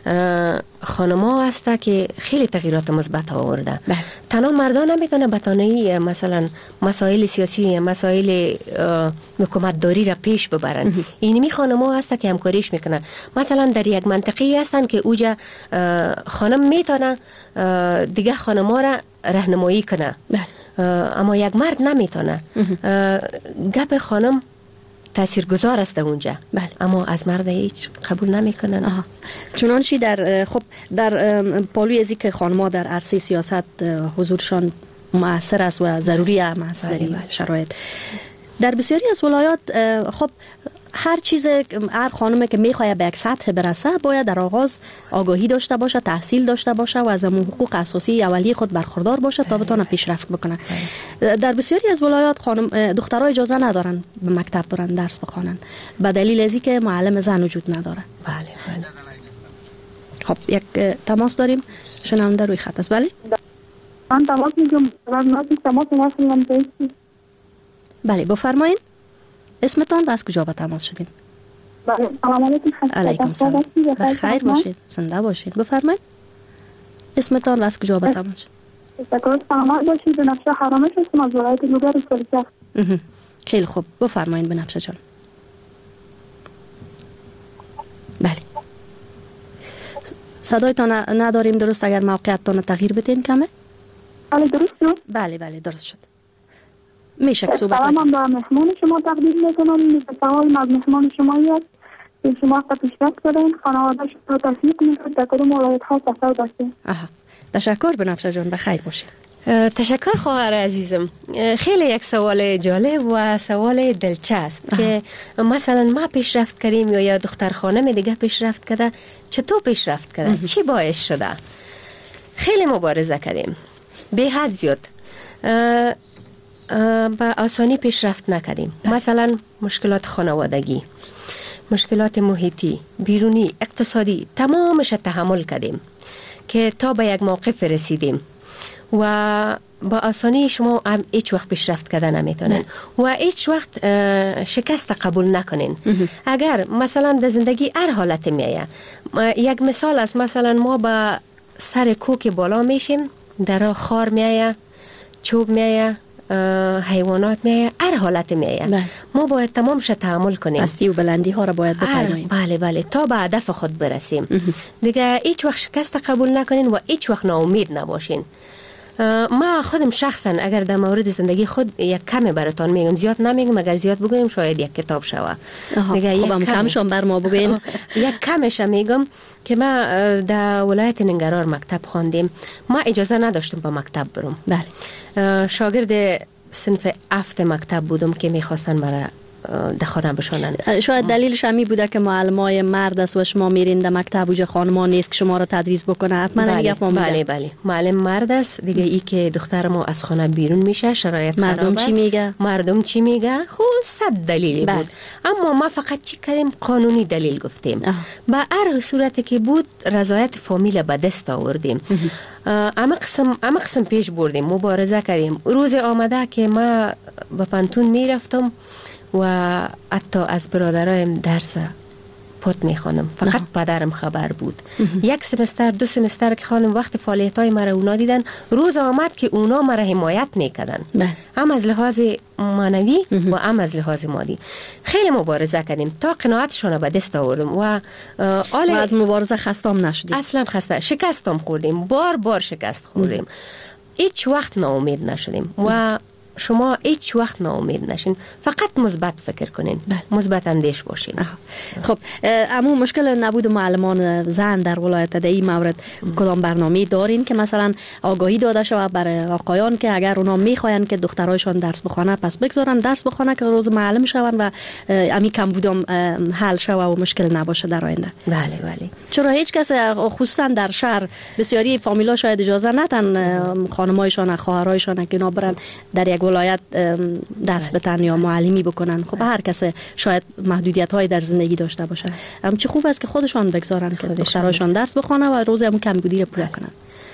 خانم‌ها هسته که خیلی تغییرات مثبت آورده. تنها مردان نمیتونه بتانه مثلا مسائل سیاسی، مسائل حکومت داری را پیش ببرن. اینمی خانم‌ها هسته که همکاریش میکنن. مثلا در یک منطقه هستن که اوجا خانم میتونه دیگه خانم‌ها را راهنمایی کنه، اما یک مرد نمیتونه. گپ خانم تاثیرگذار است اونجا، بله. اما از مرد هیچ قبول نمیکنن. آها. چنانچه در خب در پالوی از که خانم‌ها در عرصه سیاست حضورشان مؤثر است و ضروری هم است در این شرایط. در بسیاری از ولایات خب هر چیز، هر خانمی که میخواد به یک سطح برسه باید در آغاز آگاهی داشته باشه، تحصیل داشته باشه و از حقوق اساسی اولیه خود برخوردار باشه تا بتونه پیشرفت بکنه. در بسیاری از ولایات خانم دخترها اجازه ندارن به مکتب برن درس بخوانن به دلیل از اینکه معلم زن وجود نداره. بله بله. خب یک تماس داریم، شنونده روی خط است. بله من تماس میگم، من تماس میگم. بله بفرمایید اسمتان و از کجا به تماس شدین؟ بله سلام علیکم. علیکم سلام. خیر باشید، زنده باشید. بفرمایید اسمتان و از کجا به تماس شدین؟ تشکر. سلامت باشید. بنفشه حرامش هستم از ولایت لوگر سلسه. خیلی خوب بفرمایید بنفشه جان. بله صدایتان نداریم درست، اگر موقعیتتان تغییر بدین کمه؟ بله درست شد. بله بله درست شد. میشه که صحبت سلام من به مهمان شما تقدیم میکنم. سوال از مهمان شما است که شما تا پیشرفت کردین، خانواده شما تشویق میکنید در کدوم ولایت ها سفر داشتین. آها تشکر بنفشه جان، بخیر باشید. تشکر خواهر عزیزم. خیلی یک سوال جالب و سوال دلچسب که مثلا ما پیشرفت کردیم یا یا دختر خانم دیگه پیشرفت کرده، چطور پیشرفت کرده، چی باعث شده؟ خیلی مبارزه کردیم، به حد زیاد با آسانی پیشرفت نکردیم. مثلا مشکلات خانوادگی، مشکلات محیطی، بیرونی، اقتصادی، تمامش تحمل کردیم که تا به یک موقف رسیدیم و با آسانی شما هم هیچ وقت پیشرفت کردن نمیتونین و هیچ وقت شکست قبول نکنین. اگر مثلا در زندگی هر حالت میایه، یک مثال است، مثلا ما با سر کوک بالا میشیم، در خار میایه، چوب میایه، حیوانات میایه، هر حالت میایه. ما باید تمامش تحمل کنیم. پستی و بلندی ها را باید بپیماییم. بله بله، تا به هدف خود برسیم. دیگه هیچ وقت شکست قبول نکنین و هیچ وقت ناامید نباشین. ما خودم شخصا اگر در مورد زندگی خود یک کمی براتون میگم، زیاد نمیگم، اگر زیاد بگویم شاید یک کتاب شوه. خب کمشون بر ما بگوین. یک کمش میگم که ما در ولایت ننگرهار مکتب خواندیم. ما اجازه نداشتیم با مکتب برم. بله. شاگرد صنف هفت مکتب بودم که میخواستن برای دخانه بشانن. شاید دلیلش همی بوده که معلمای مرد است و شما میرین در مکتب وجه خانما نیست که شما را تدریس بکنه. حتما بله بله بله معلم مرد است دیگه. ای که دختر ما از خانه بیرون میشه، شرایط مردم چی میگه؟ مردم چی میگه؟ خود صد دلیلی بله. بود. اما ما فقط چی کردیم؟ قانونی دلیل گفتیم. با هر صورتی که بود رضایت فامیل به دست آوردیم. اما قسم اما قسم پیش بردیم، مبارزه کردیم. روز آمده که ما به پانتون میرفتم و حتی از برادرایم درس پوت میخوانم، فقط پدرم خبر بود. یک سمستر دو سمستر که خانم وقت فعالیت های مرا اونا دیدن، روز آمد که اونا مرا حمایت میکردن، هم از لحاظ معنوی و هم از لحاظ مادی. خیلی مبارزه کردیم تا قناعتشون به دست آوردم و و از مبارزه خستم نشدیم. اصلا خسته شکستم خوردیم، بار بار شکست خوردیم. هیچ وقت ناامید نشدیم و شما هیچ وقت ناامید نشین، فقط مثبت فکر کنین، مثبت اندیش باشین. خب اما مشکل نبود معلمان زن در ولایت در این مورد کدام برنامه دارین که مثلا آگاهی داده شود برای آقایان که اگر اونا میخواین که دخترایشان درس بخونه پس بگذارن درس بخونه که روز معلم شون و امی کم بودم حل شود و مشکل نباشه در آینده. بله بله. چرا هیچ کس خصوصا در شهر بسیاری فامیلا شاید اجازه ندن خانمایشان خواهرایشان که اینا برن در یک ولایت درس بتن یا معلمی بکنن. خب هر کس شاید محدودیت های در زندگی داشته باشه، اما چه خوب است که خودشان بگذارن که دخترایشان درس بخونه و روز همون کمبودی رو پوره کنن.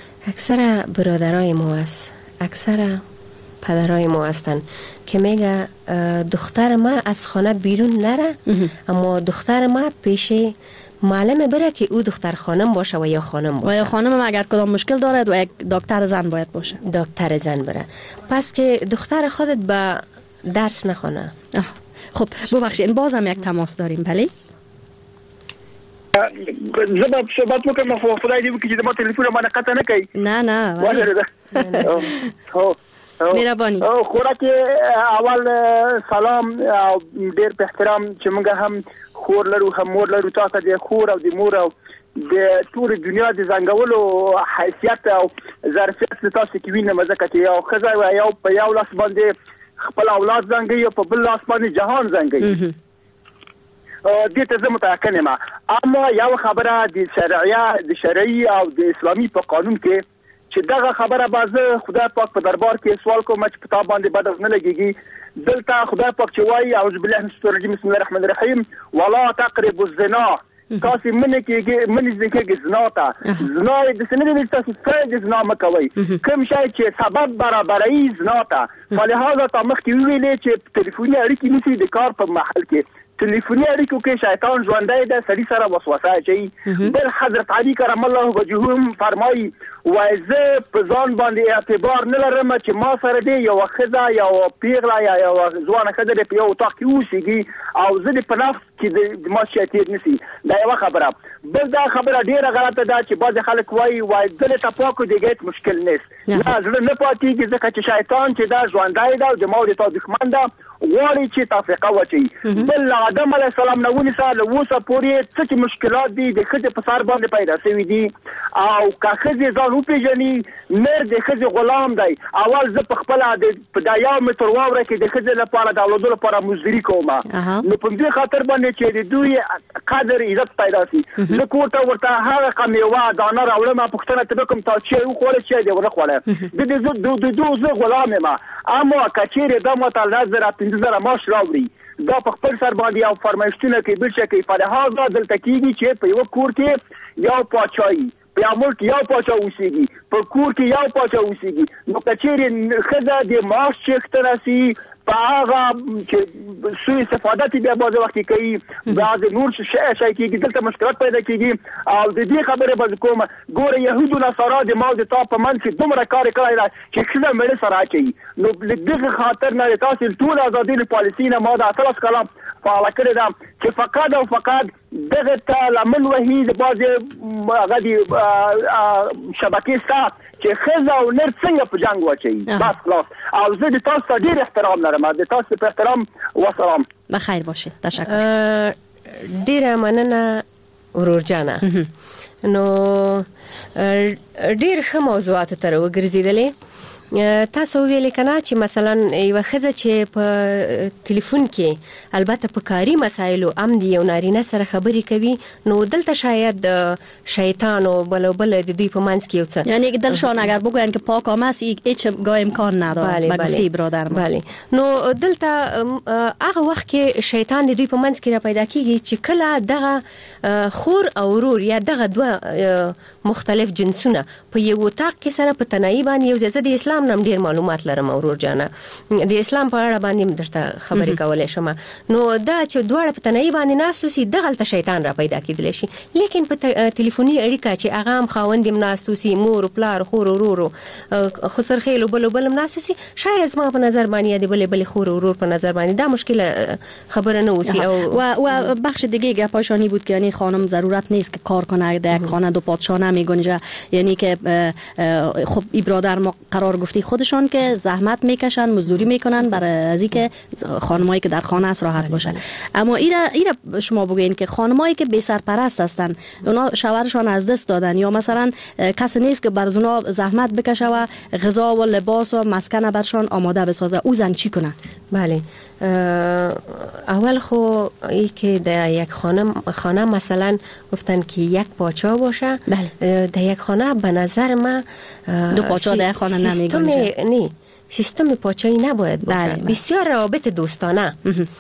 اکثر برادرای ما است، اکثر پدرای ما هستن که میگه دختر ما از خانه بیرون نره، اما دختر ما پیش معلم بره که او دختر خانم باشه و یا خانم باشه. و یا خانم اگر کدام مشکل دارد و یک دکتر زن باید باشه. دکتر زن بره. پس که دختر خودت با درس نخونه. خب ببخشید بازم یک تماس داریم. بله زبا صحبت بکنم. خدای دې وکړي چې ما تلیفون باندې قطع نه کوي. نه نه هو مهرباني. خوراک اول سلام او ډېر په احترام چې موږ هم خور لرو هم مور لرو، تاسو د خور او د مور او د ټول دنیا د زنګولو حیثیت او ظرفیت تاسو کې وینم، ځکه چې یو ښځه یو په یو لاس باندې خپل اولاد زنګوي او په بل لاس باندې جهان زنګوي. دې ته زه متأکد یم. اما یو خبره د شرعیه د شرعي او د اسلامي په قانون کې چې دغه خبره بازه خدای پاک په دربار کې سوال کوم چې په تا باندې بد نه لګيږي. دلته خدای پاک چې وایي اعوذ بالله من الشیطان الرجیم بسم الله الرحمن الرحیم ولا تقربوا الزنا، تاسو منې کې منې کې زنا ته زنا د سنې د تاسو څخه زنا مکوي، کوم شی چې سبب برابرۍ زنا ته. فلهذا تا مخکې ویلې چې ټلیفوني اړیکې نشي د کار په محل کې ټلیفوني اړیکو کې شیطان ژوندی ده، سړي سره وسوسه اچوي. بل حضرت علي کرم الله وجهه هم فرمایي وایي زه په ځان باندې اعتبار نه لرم چې ما سره دی یوه ښځه یوه پیغله یا یوه ځوانه ښځه دی په یو اتاق کې اوسېږي او زه دې په نفس کې د ما شی تېر نه سي. دا یوه خبره. بل دا خبره ډېره غلطه ده چې بعضې خلک وایي وایي دل ته پاکو دیگه هیڅ مشکل نیست. نه زړه نه پاتېږي ځکه چې شیطان چې دا ژوندی ده او د ما او د تا دښمن ده، غواړي چې تفرقه واچوي. بل له آدم علیه السلام نه ونیسه له اوسه پورې څه چې مشکلات دي د ښځې په سر باندې پیدا شوي دي، او که ښځې ځان وپېژني نر د ښځې غلام دی. اول زه په خپله په دا یو متر واوره کې د ښځې لپاره د اولادو لپاره مزدوري کوم، نو په دې خاطر باندې چې د دوی قدر عزت پیدا شي زه کور ته ورته هغه میوه دانه راوړم، پوښتنه ترې کوم تا چای وخوړی چای دې ونه خوړی، د دوی زه غلام یم. اما که چیرې دا ماته لس زره پنځه زره معاش راوړي دا په خپل سر باندې یو فرمایشتونه کوي بل شی کوي. فلهذا دلته کېږي چې په یوه کور کې یو پاچایي، په یو ملک یو پاچا اوسېږي، په کور کې یو پاچا اوسېږي. نو که چیرې ښځه د معاش چښتنه سي په هغه چې سوء استفاده تی بیا بعض وخت کوي بعض نور شي شي کېږي دلته مشکلات پیدا کېږي او د دې خبره به کوم ګوره يهودو نصارا د ما د تا په من کې دومره کار کوي چې څنګه مړ سره کوي نو دغه خاطر نه تاسو ټول ازادي پالیسي نه ما د اصل کلام فعال کړی دا چې فقط او فقط دغه ته لمن وحید بعض غدي شبکې ستا چې خزه او نر څنګه په جنگ واچي بس خلاص او زه د تاسو ډیر احترام لرم د تاسو په احترام و سلام بخیر باشه تشکر ډیره مننه ورور جانا نو ډیر ښه موضوعات تر وګرځیدلې تاسو ویل کنا چې مثلا یو خزه چې په ټلیفون کې البته په کاری مسایلو ام دی یو نارینه سره خبرې کوي نو دلته شاید شیطان او بل بل د دوی په منځ کې یو څه یعنی دلشان اگر بگوین که پاک آمد است هیچ گاه امکان نداره به گفته برادر ما بله نو دلته هغه وخت کې شیطان د دوی په منځ کې را پیدا کیږي چې کله دغه خور او ورور یا دغه دوه مختلف جنسونه په یو وطاق کې سره په تنهایی باندې یو ځای د اسلام نم ډیر معلومات لرم ورور جانا د اسلام په اړه باندې درته خبرې کولای شم نو دا چې دواړه په تنهایی باندې ناسوسي دغه شیطان را پیدا کیدل شي لیکن په ټلیفوني اړیکه چې هغه هم خاوندم ناسوسي مور پلار خور ورور خسر خېلو بل بل ناسوسي شاید ما په نظر باندې د بل بل خور ورور په نظر باندې دا مشکل خبره نه اوسي او و بخش دیگه گپاشانی بود که یعنی خانم ضرورت نیست که کار کنه در یک خانه دو پادشاه نمیگنجه یعنی که خب ای برادر ما قرار گفتی خودشان که زحمت میکشن مزدوری میکنن برای از اینکه خانمایی که در خانه است راحت باشن اما ایره ایره شما بگوین که خانمایی که بی سرپرست هستن اونا شوهرشان از دست دادن یا مثلا کسی نیست که بر اونا زحمت بکشه و غذا و لباس و مسکن برشان آماده بسازه او زن چی کنه؟ بله اول خو ای که در یک خانه خانه مثلا گفتن که یک پاچا باشه بله. در یک خانه به نظر من دو پاچا در خانه نمیگنجه نه سیستم پاچایی نباید باشه بله بله. بسیار روابط دوستانه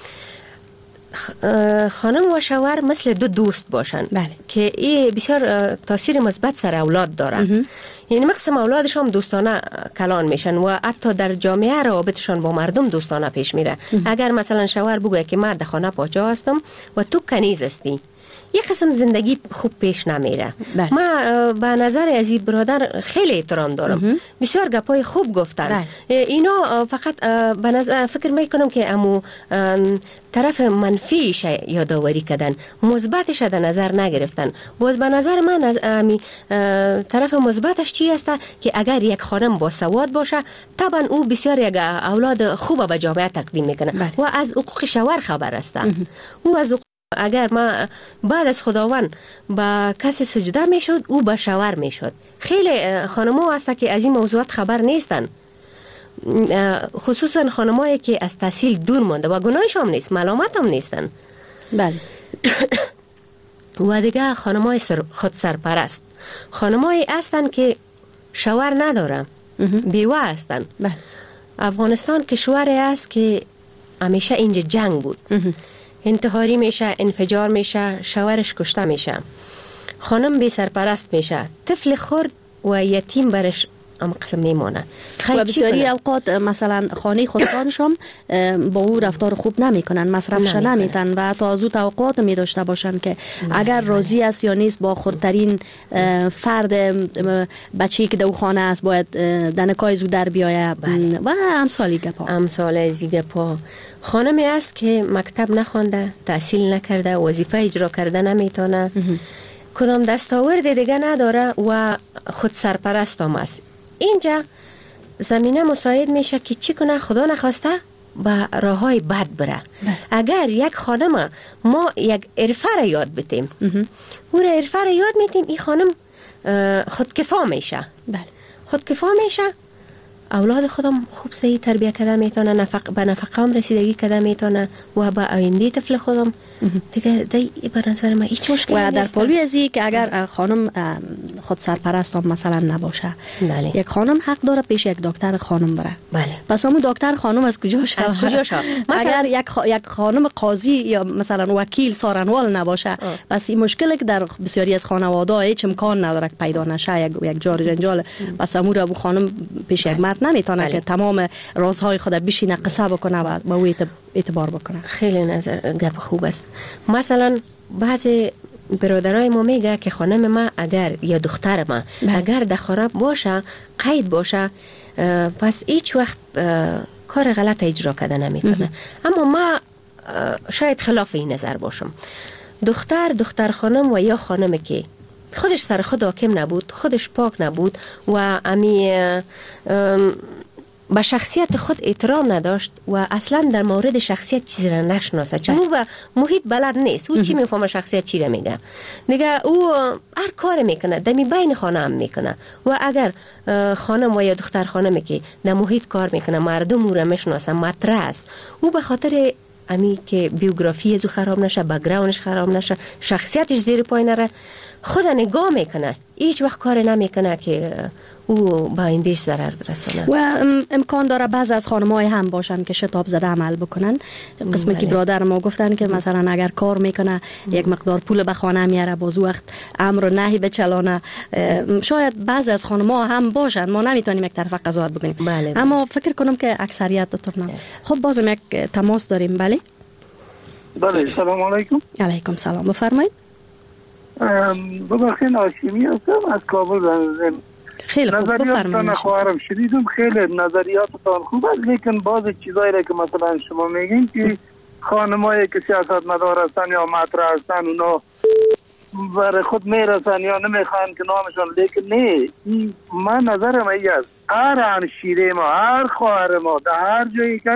خانم و شوهر مثل دو دوست باشن بله. که این بسیار تاثیر مثبت سر اولاد داره یعنی مقسم اولادش هم دوستانه کلان میشن و حتی در جامعه روابطشان با مردم دوستانه پیش میره اگر مثلا شوهر بگه که من در خانه پاچا هستم و تو کنیز هستی یک قسم زندگی خوب پیش نمیره بله. ما به نظر از این برادر خیلی احترام دارم بسیار گپای خوب گفتن بله. اینا فقط به نظر فکر میکنم که امو طرف منفیش یادآوری کردن مثبتش در نظر نگرفتن باز به نظر من از امی طرف مثبتش چی است که اگر یک خانم با سواد باشه طبعا او بسیار یک اولاد خوب به جامعه تقدیم میکنه بله. و از حقوق شوهر خبر است او از اگر ما بعد از خداوند با کسی سجده میشد او به شوهر میشد خیلی خانم‌ها هست که از این موضوعات خبر نیستن خصوصا خانمایی که از تحصیل دور مونده و گناهش هم نیست ملامت هم نیستن بله و دیگه خانمای سر خود سرپرست خانمایی هستن که شوهر ندارن بیوه هستن بله افغانستان کشوری است که همیشه اینجا جنگ بود انتحاری میشه انفجار میشه شوهرش کشته میشه خانم بی سرپرست میشه طفل خرد و یتیم برش ام قسم میمونه و بسیاری اوقات مثلا خانه خودکارشان با او رفتار خوب نمیکنن مصرفش نمیتن و تا از او توقعات می داشته باشن که اگر راضی است یا نیست با خردترین فرد بچه‌ای که در خانه است باید دنکای زو در بیایه و امثالی گپا امثال از گپا خانمی است که مکتب نخوانده تحصیل نکرده وظیفه اجرا کرده نمیتونه کدام دستاورد دیگه نداره و خود سرپرست هم است اینجا زمینه مساعد میشه که چی کنه خدا نخواسته به راه های بد بره اگر یک خانم ما یک عرفه را یاد بتیم او را عرفه را یاد میتیم این خانم خودکفا میشه بله خودکفا میشه اولاد خودم خوب صحیح تربیه کرده میتونه نفق به نفقه هم رسیدگی کرده میتونه و با آینده طفل خودم دیگه دی به نظر من هیچ مشکلی نیست. و در پالوی ازی که اگر خانم خود سرپرست هم مثلا نباشه بله. یک خانم حق داره پیش یک دکتر خانم بره بله. پس همون دکتر خانم از کجا شد از کجا شد اگر یک خ... یک خانم قاضی یا مثلا وکیل سارنوال نباشه آه. پس این مشکلی که در بسیاری از خانواده هیچ امکان نداره پیدا نشه یک یک جار جنجال پس امور ابو خانم پیش یک مرد وقت نمیتونه بله. که تمام رازهای خود بشینه قصه بکنه و با او اعتبار بکنه. خیلی نظر گپ خوب است. مثلا بعضی برادرای ما میگه که خانم ما اگر یا دختر ما بله. اگر در خانه باشه قید باشه پس هیچ وقت کار غلط اجرا کرده نمیکنه. اما ما شاید خلاف این نظر باشم. دختر دختر خانم و یا خانم که خودش سر خود حاکم نبود، خودش پاک نبود و امی به شخصیت خود احترام نداشت و اصلا در مورد شخصیت چیزی را نشناسه، چون او به محیط بلد نیست، او چی میفهمه شخصیت چی را میگه دیگه، او هر کار میکنه دمی بین خانه هم میکنه و اگر خانم و یا دختر خانمی که در محیط کار میکنه مردم او را میشناسه مطرح است، او به خاطر امی که بیوگرافی ازو خراب نشه، بک‌گراندش خراب نشه، شخصیتش زیر پای نره، خود نگاه میکنه، هیچ وقت کار نمیکنه که او با ایندیش ضرر برسانه. و امکان داره بعض از خانم‌های هم باشن که شتاب زده عمل بکنن. قسمی که برادر ما گفتن که مثلا اگر کار میکنه یک مقدار پول به خانه میاره، باز وقت امر و نهی بچلانه. شاید بعض از خانم‌ها هم باشن، ما نمیتونیم یک طرفه قضاوت بکنیم. بله بله. اما فکر کنم که اکثریت دکتر نه. خب بازم یک تماس داریم. بله بله، سلام علیکم. علیکم سلام، بفرمایید. ببخشید هاشمی هستم از کابل زنگ. خیلی خوب، نظریاتتان خواهرم شنیدم، خیلی نظریاتتان خوب است، لیکن بعض چیزایی را که مثلا شما میگین که خانمایی که سیاست مدار هستن یا مطرح هستن اونا برای خود میرسن یا نمیخوان که نامشان، لیکن نه، این من نظرم ای است هر انشیره ما، هر خواهر ما در هر جایی که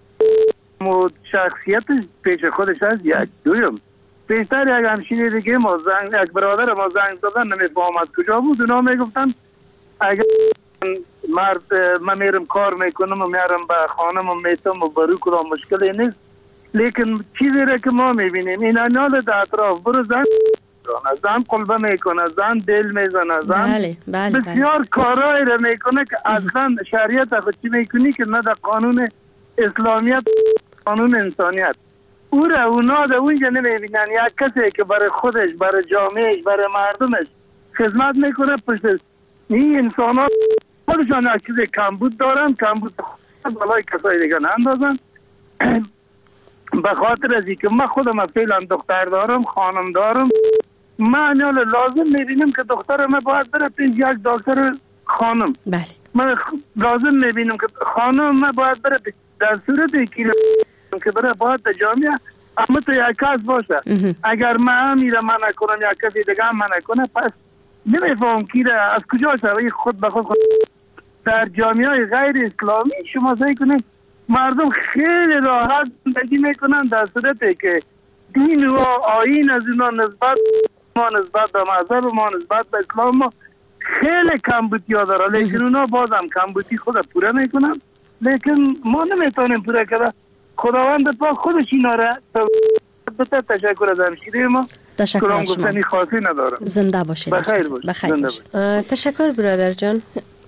شخصیت پیش خودش هست. یک دویم بیشتر یک همشیره دیگه ما زنگ، یک برادر ما زنگ دادن نمیفهم از کجا بود، اونا میگفتن اگر مرد من میرم کار میکنم و میرم به خانم و میتم و برو کدام مشکلی نیست، لیکن چیزی را که ما میبینیم این انال در اطراف برو زن زن قلبه میکنه، زن دل میزنه، زن بله، بله، بسیار بله. کارهایی را میکنه که اصلا شریعت خود چی میکنی که نه در قانون اسلامیت قانون انسانیت او را اونا در اونجا نمیبینن. یک کسی که برای خودش، برای جامعهش، برای مردمش خدمت میکنه، پشت این انسان ها خودشان یک چیز کمبود دارن، کمبود بالای کسای دیگه نندازن. به خاطر از که من خودم فعلا دختر دارم، خانم دارم، من لازم میبینم که دختر من باید بره پیش یک دکتر خانم. بله. من لازم میبینم که خانم من باید بره در صورتی که که بره باید در جامعه اما تو یک کس باشه. اگر من میره من نکنم یک کسی دیگه هم من نکنه، پس نمیفهم کی را از کجا شوی خود به خود, خود در جامعه غیر اسلامی شما سعی کنید مردم خیلی راحت زندگی میکنن در صورتی که دین و آیین از اینا نسبت ما نسبت به مذهب ما نسبت به اسلام ما خیلی کمبودی ها داره، لیکن اونا بازم کمبودی خود پوره میکنن، لیکن ما نمیتونیم پوره کنه. خداوند پاک خودش اینا را بسیار تشکر از همشیره ما. تشکر از شما. گفتنی خاصی ندارم. زنده باشید. بخیر باشید. بخیر باشید. تشکر برادر جان.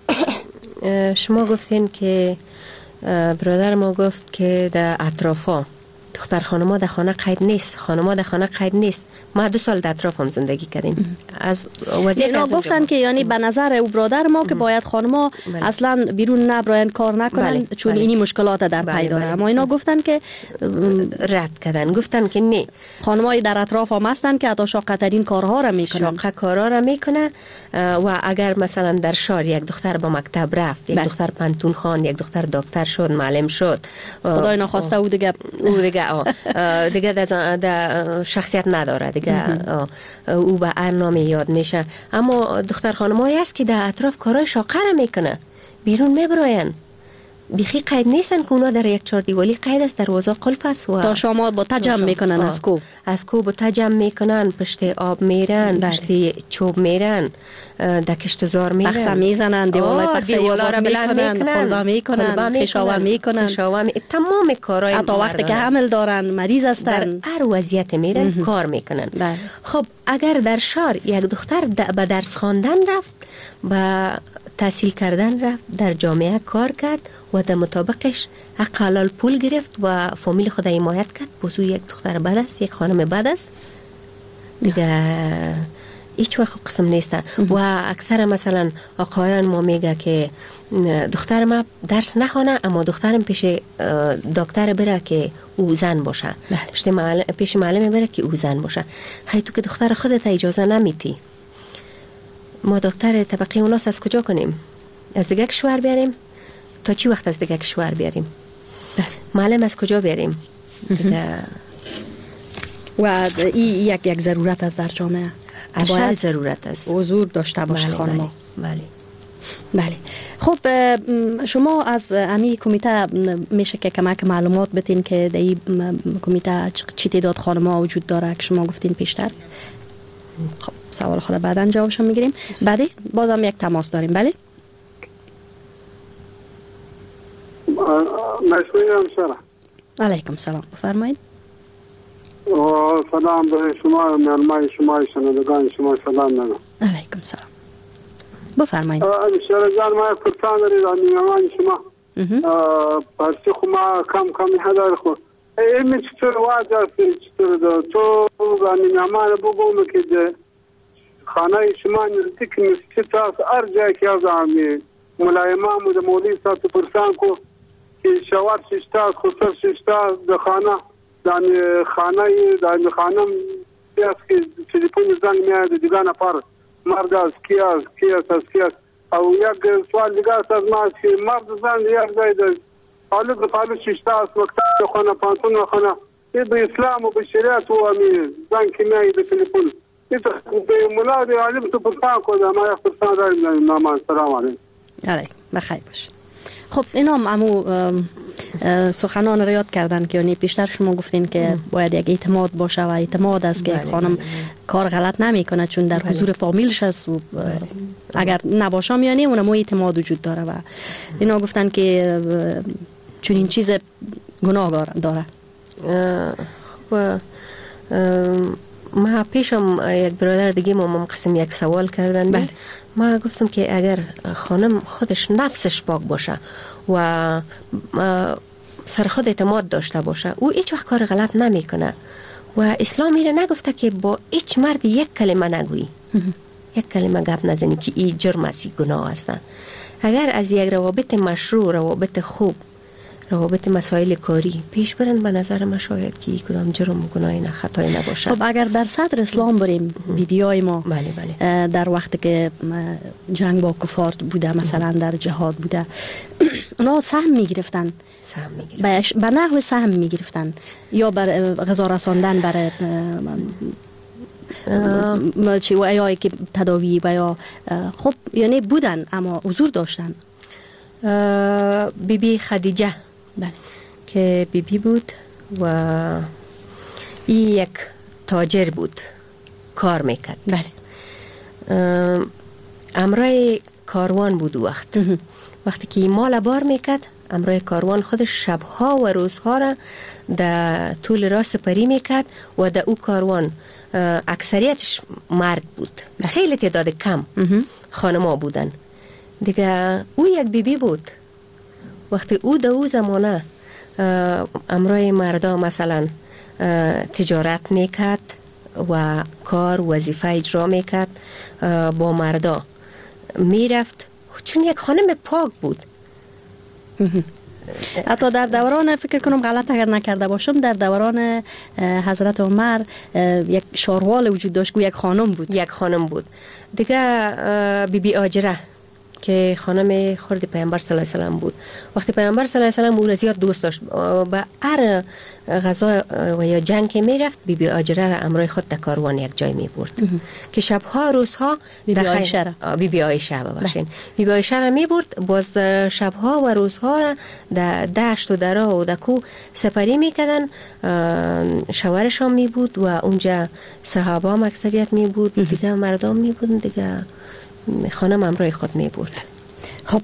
شما گفتین که برادر ما گفت که در اطرافا دختر خانما در خانه قید نیست، خانما در خانه قید نیست. ما دو سال در اطراف هم زندگی کردیم. از وضعیت اینا گفتن که یعنی به نظر او برادر ما که باید خانما بله. اصلا بیرون نبراین کار نکنن، بله. چون بله. اینی مشکلات در بله. پی داره. بله. اما اینا گفتن که رد کردن، گفتن که نه، خانمای در اطراف هم هستن که حتی شاق‌ترین کارها را میکنن، شاقه کارها را میکنه. و اگر مثلا در شهر یک دختر با مکتب رفت، یک بله. دختر پنتون خواند، یک دختر دکتر شد، معلم شد، خدای نخواسته او دیگه او دیگه دیگه در شخصیت نداره دیگه، او به هر نامی یاد میشه. اما دختر خانمایی است که در اطراف کارهای شاقه را میکنه، بیرون میبراین، بیخی قید نیستن که اونا در یک چهار دیوالی قید است، دروازه قلف است و تا شما با تجم میکنن از کو از کو با تجم میکنن، پشت آب میرن، بله. پشت چوب میرن، در کشتزار میرن، پخصه میزنن، دیوالای پخصه دیوالا را بلند میکنن، خلبه میکنن، خشاوه میکنن، خشاوه تمام کارهای حتی وقتی که حمل دارن، مریض هستن، در هر وضعیت میرن کار میکنن. بله. خب اگر در شهر یک دختر به درس خواندن رفت، به تحصیل کردن رفت، در جامعه کار کرد و در مطابقش حق حلال پول گرفت و فامیل خود حمایت کرد، بزو یک دختر بد است، یک خانم بد است دیگه، هیچ وقت قسم نیست. و اکثر مثلا آقایان ما میگه که دختر ما درس نخونه اما دخترم پیش دکتر بره که او زن باشه، پیش معلم پیش معلم بره که او زن باشه. خیلی تو که دختر خودت اجازه نمیتی، ما دکتر طبقه اوناس از کجا کنیم؟ از دیگه کشور بیاریم؟ تا چی وقت از دیگه کشور بیاریم؟ معلم از کجا بیاریم؟ و این یک یک ضرورت است در جامعه، باید ضرورت است حضور داشته باشه بله خانم. بله بله. خب شما از امی کمیته میشه که کمک معلومات بتین که در این کمیته چی تعداد خانم‌ها وجود داره که شما گفتین پیشتر؟ خب سوال خود بعداً جوابشو میگیریم. بعدی بازم یک تماس داریم. بله مشکویم شما. علیکم سلام، بفرمایید. سلام به شما، مهرمای شما، شنوندگان شما سلام دارم. علیکم سلام، بفرمایید. شهر جان ما پرسان دارید از مهمان شما. پرسی خو ما کم کم هدار خو. ایمی چطور واجه چطور دو تو از مهمان بگویم که ده خانه شما نزدیک مسجد است هر جای که از آمی ملایمان و مولی سات پرسان کو که شوار ششتا خصوص ششتا ده خانه دانی خانه دانی خانم پیاس که تلفن زنگ میاد دیگه نفر مرد از کی است کی است از کی است او یک سوال دیگه است از ما که مرد زن یک جای ده حالا به حال ششتا است مکتب خانه پانتون خانه این به اسلام و به شریعت و امی زنگ که میاد به تلفن این به مولاد عالم تو پرسان کو ما یک پرسان داریم مامان. سلام علیکم. علیکم، بخیر باشید. خب اینا هم امو سخنان را یاد کردن که یعنی پیشتر شما گفتین که باید یک اعتماد باشه و اعتماد است که خانم کار غلط نمی کنه چون در حضور فامیلش است و اگر نباشه یعنی اونم اعتماد وجود داره و اینا گفتن که چون این چیز گناه داره. خب ما پیشم یک برادر دیگه ما قسم یک سوال کردن. بله. ما گفتم که اگر خانم خودش نفسش پاک باشه و سر خود اعتماد داشته باشه او هیچ وقت کار غلط نمیکنه و اسلام میره نگفته که با هیچ مرد یک کلمه نگویی، یک کلمه گپ نزنی که این جرم است، گناه است. اگر از یک روابط مشروع، روابط خوب، روابط مسائل کاری پیش برن به نظر من شاید که کدام جرم گناهی نه خطایی نباشه. خب اگر در صدر اسلام بریم بیبیای ما بله بله. در وقتی که جنگ با کفار بوده مثلا در جهاد بوده اونا سهم میگرفتن سهم میگرفتن به نحو سهم میگرفتن یا بر غذا رساندن برای چی و ایایی که تداوی و یا خب یعنی بودن اما حضور داشتن. بی بی خدیجه بله که بی بی بود و این یک تاجر بود کار میکرد. بله امرای کاروان بود وقت وقتی که مال بار میکرد امرای کاروان خودش شبها و روزها را در طول راه سپری میکرد و در او کاروان اکثریتش مرد بود، خیلی تعداد کم خانما بودن دیگه. او یک بی بی بود وقتی او در او زمانه امرای مردا مثلا تجارت میکرد و کار وظیفه اجرا میکرد با مردا میرفت چون یک خانم پاک بود. حتی در دوران فکر کنم غلط اگر نکرده باشم در دوران حضرت عمر یک شاروال وجود داشت که یک خانم بود یک خانم بود دیگه. بی بی آجره که خانم خرد پیامبر صلی الله علیه و سلم بود. وقتی پیامبر صلی الله علیه و سلم او را زیاد دوست داشت به هر غزا و یا جنگ که میرفت بی بی آجره را امرای خود در کاروان یک جای می برد که شبها روزها بی بی عایشه را بی بی عایشه ببخشید بی بی عایشه را می برد باز شبها و روزها را در دشت و درا و در کوه سپری میکردن. شوهرش هم می بود و اونجا صحابه هم اکثریت می بود دیگه مردم می بودن دیگه خانم امرای خود می برد. خب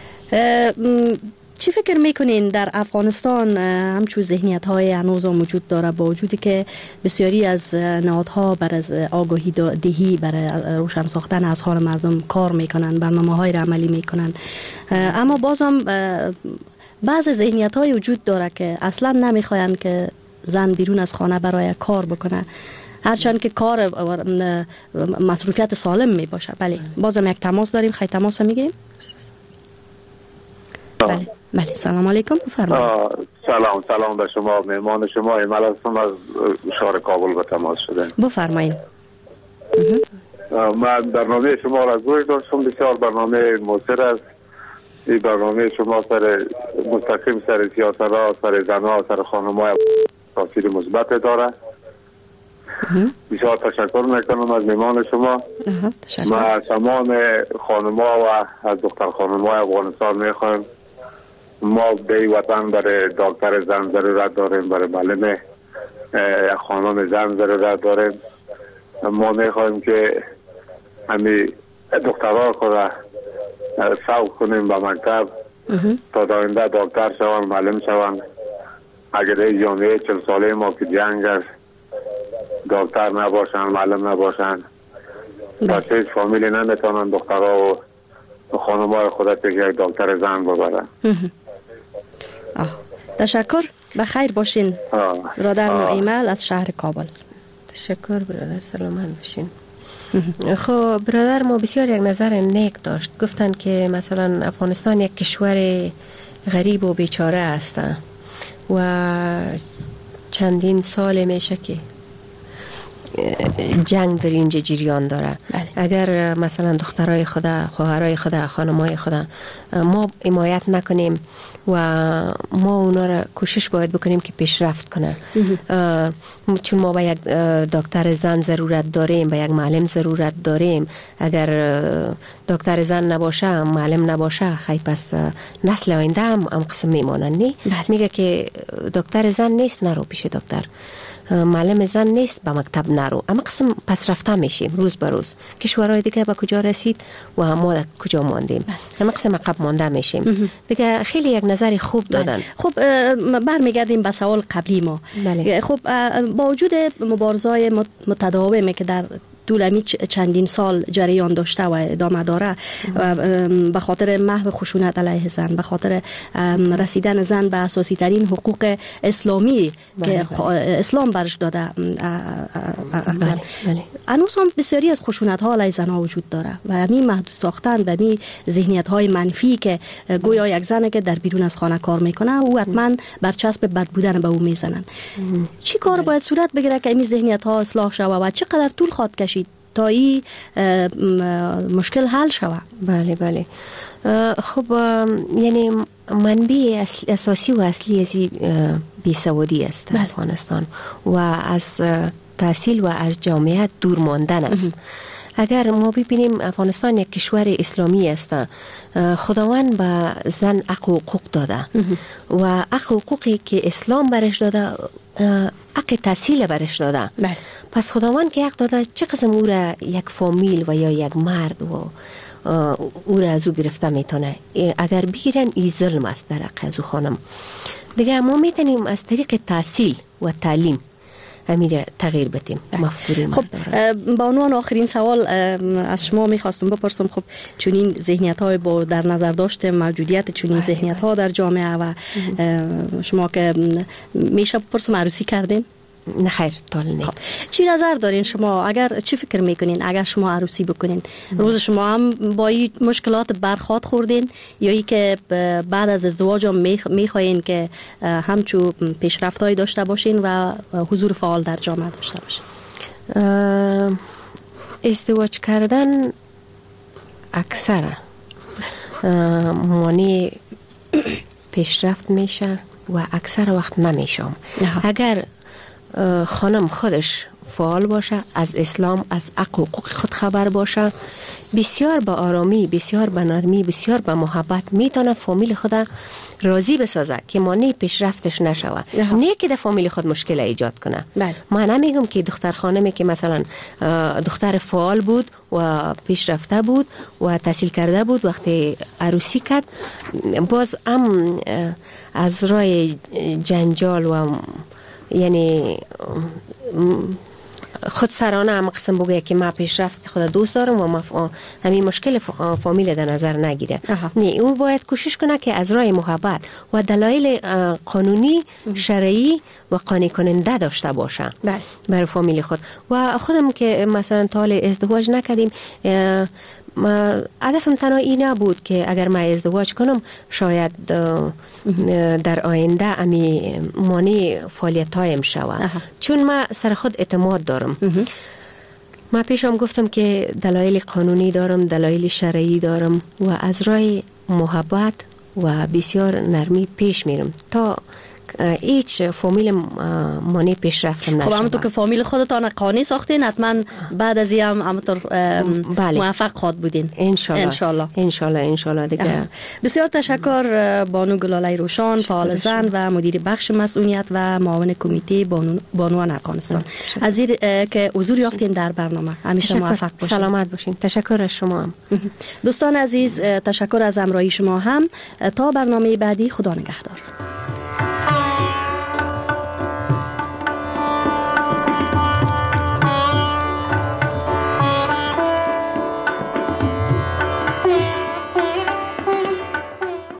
چی فکر میکنین در افغانستان همچون ذهنیت های هنوز موجود داره با وجودی که بسیاری از نهادها برای از آگاهی دهی برای روشن ساختن اذهان مردم کار میکنن، برنامه های را عملی میکنن اما بازم بعض ذهنیت های وجود داره که اصلا نمیخواین که زن بیرون از خانه برای کار بکنه هرچند که کار مصروفیت سالم می باشه. بله بازم یک تماس داریم، خیلی تماس میگیریم. بله بله سلام علیکم، بفرمایید. سلام سلام به شما، مهمان شما ایمال هستم از شهر کابل به تماس شدم. بفرمایید. من برنامه شما را گوش داشتم، بسیار برنامه موثر است. این برنامه شما سر مستقیم سر سیاست ها، سر زن ها، سر خانم ها تاثیر مثبت داره. بسیار تشکر میکنم از مهمان شما. ما از تمام خانم ها و از دختر خانم های افغانستان میخوایم ما به وطن برای دکتر زن ضرورت داریم، برای معلم خانم زن ضرورت داریم. ما میخوایم که همین دخترها خود سوق کنیم به مکتب تا داینده دکتر شوند، معلم شوند. اگر این جامعه چل ساله ما که جنگ است، دکتر نباشن، معلم نباشن، بچه هیچ فامیلی نمیتونن دخترها و خانم های خودت که یک دکتر زن ببرن. تشکر، بخیر باشین برادر نعیمل از شهر کابل. تشکر برادر، سلامت باشین. خب برادر ما بسیار یک نظر نیک داشت. گفتن که مثلا افغانستان یک کشور غریب و بیچاره است و چندین سال میشه که جنگ در اینجا جریان داره. بله. اگر مثلا دخترای خدا، خواهرای خدا، خانمای خدا ما حمایت نکنیم و ما اونا را کوشش باید بکنیم که پیشرفت کنه، چون ما به یک دکتر زن ضرورت داریم، به یک معلم ضرورت داریم. اگر دکتر زن نباشه، معلم نباشه، خیلی پس نسل آینده هم هم قسم میمانن. نی میگه که دکتر زن نیست نرو پیش دکتر، معلم زن نیست به مکتب نرو. اما قسم پس رفته میشیم روز به روز. کشورهای دیگه به کجا رسید و ما کجا ماندیم. اما قسم عقب مانده میشیم دیگه. خیلی یک نظری خوب دادن. خب برمیگردیم به سوال قبلی ما. بله. خب با وجود مبارزه‌های متداومی که در طول چندین سال جریان داشته و ادامه داره و به خاطر محو خشونت علیه زن، به خاطر رسیدن زن به اساسی ترین حقوق اسلامی که اسلام برش داده، هنوز هم بسیاری از خشونت ها علیه زن ها وجود داره و همین محدود ساختن و همین ذهنیت های منفی که گویا یک زنه که در بیرون از خانه کار میکنه او حتما برچسب بد بودن به او میزنن. چی کار باید صورت بگیره که این ذهنیت ها اصلاح شود و چقدر طول خواهد کشید تا این مشکل حل شود؟ بله بله. خب یعنی منبع اساسی و اصلی از بیسوادی است در افغانستان و از تحصیل و از جامعه دور ماندن است. اگر ما ببینیم افغانستان یک کشور اسلامی است، خداوند به زن حق و حقوق داده و حق و حقوقی که اسلام برش داده حق تحصیل برش داده. بله. پس خداوند که حق داده، چه قسم او را یک فامیل و یا یک مرد و او را از او گرفته میتونه؟ اگر بگیرن این ظلم است در حق از او خانم. دیگه ما میتونیم از طریق تحصیل و تعلیم امیر تغییر بدیم مفکوری. خب با عنوان آخرین سوال از شما میخواستم بپرسم، خب چون این ذهنیت های با در نظر داشته موجودیت چون این ذهنیت ها در جامعه و شما که میشه بپرسم عروسی کردین؟ نه خیر طال نه. خب چی نظر دارین شما؟ اگر چی فکر میکنین اگر شما عروسی بکنین روز شما هم با این مشکلات برخورد خوردین یا ای که بعد از ازدواج هم میخواین که همچو پیشرفت‌هایی داشته باشین و حضور فعال در جامعه داشته باشین؟ ازدواج کردن اکثر مانی پیشرفت میشه و اکثر وقت نمیشه. اگر خانم خودش فعال باشه، از اسلام، از حق و حقوق خود خبر باشه، بسیار با آرامی، بسیار با نرمی، بسیار با محبت میتونه فامیل خود راضی بسازه که مانع پیشرفتش نشوه، نه که در فامیل خود مشکل ایجاد کنه. بله. ما نمیگم که دختر خانمی که مثلا دختر فعال بود و پیشرفته بود و تحصیل کرده بود وقتی عروسی کرد باز هم از راه جنجال و یعنی خود سرانه هم قسم بگه که ما پیشرفت خود دوست دارم و ما همین مشکل فامیل در نظر نگیره. نه، او باید کوشش کنه که از راه محبت و دلایل قانونی شرعی و قانع کننده داشته باشه برای فامیل خود. و خودم که مثلا تا حال ازدواج نکردیم، ما هدفم تنها این نبود که اگر من ازدواج کنم شاید در آینده امی مانع فعالیت هایم شود، چون من سر خود اعتماد دارم. من پیشم گفتم که دلایل قانونی دارم، دلایل شرعی دارم و از راه محبت و بسیار نرمی پیش میرم تا هیچ فامیل مانی پیشرفتم نشود. خب همونطور که فامیل خودتان قانع ساختین، حتما بعد از این هم همونطور موفق خواهد بودین انشالله انشالله انشالله انشالله دیگه. بسیار تشکر بانو گلاله روشان، فعال زن و مدیر بخش مسئولیت و معاون کمیته بانو بانوان افغانستان، از این که حضور یافتین در برنامه. همیشه موفق باشین. سلامت باشین. تشکر از شما هم. دوستان عزیز، تشکر از همراهی شما هم. تا برنامه بعدی، خدا نگهدار.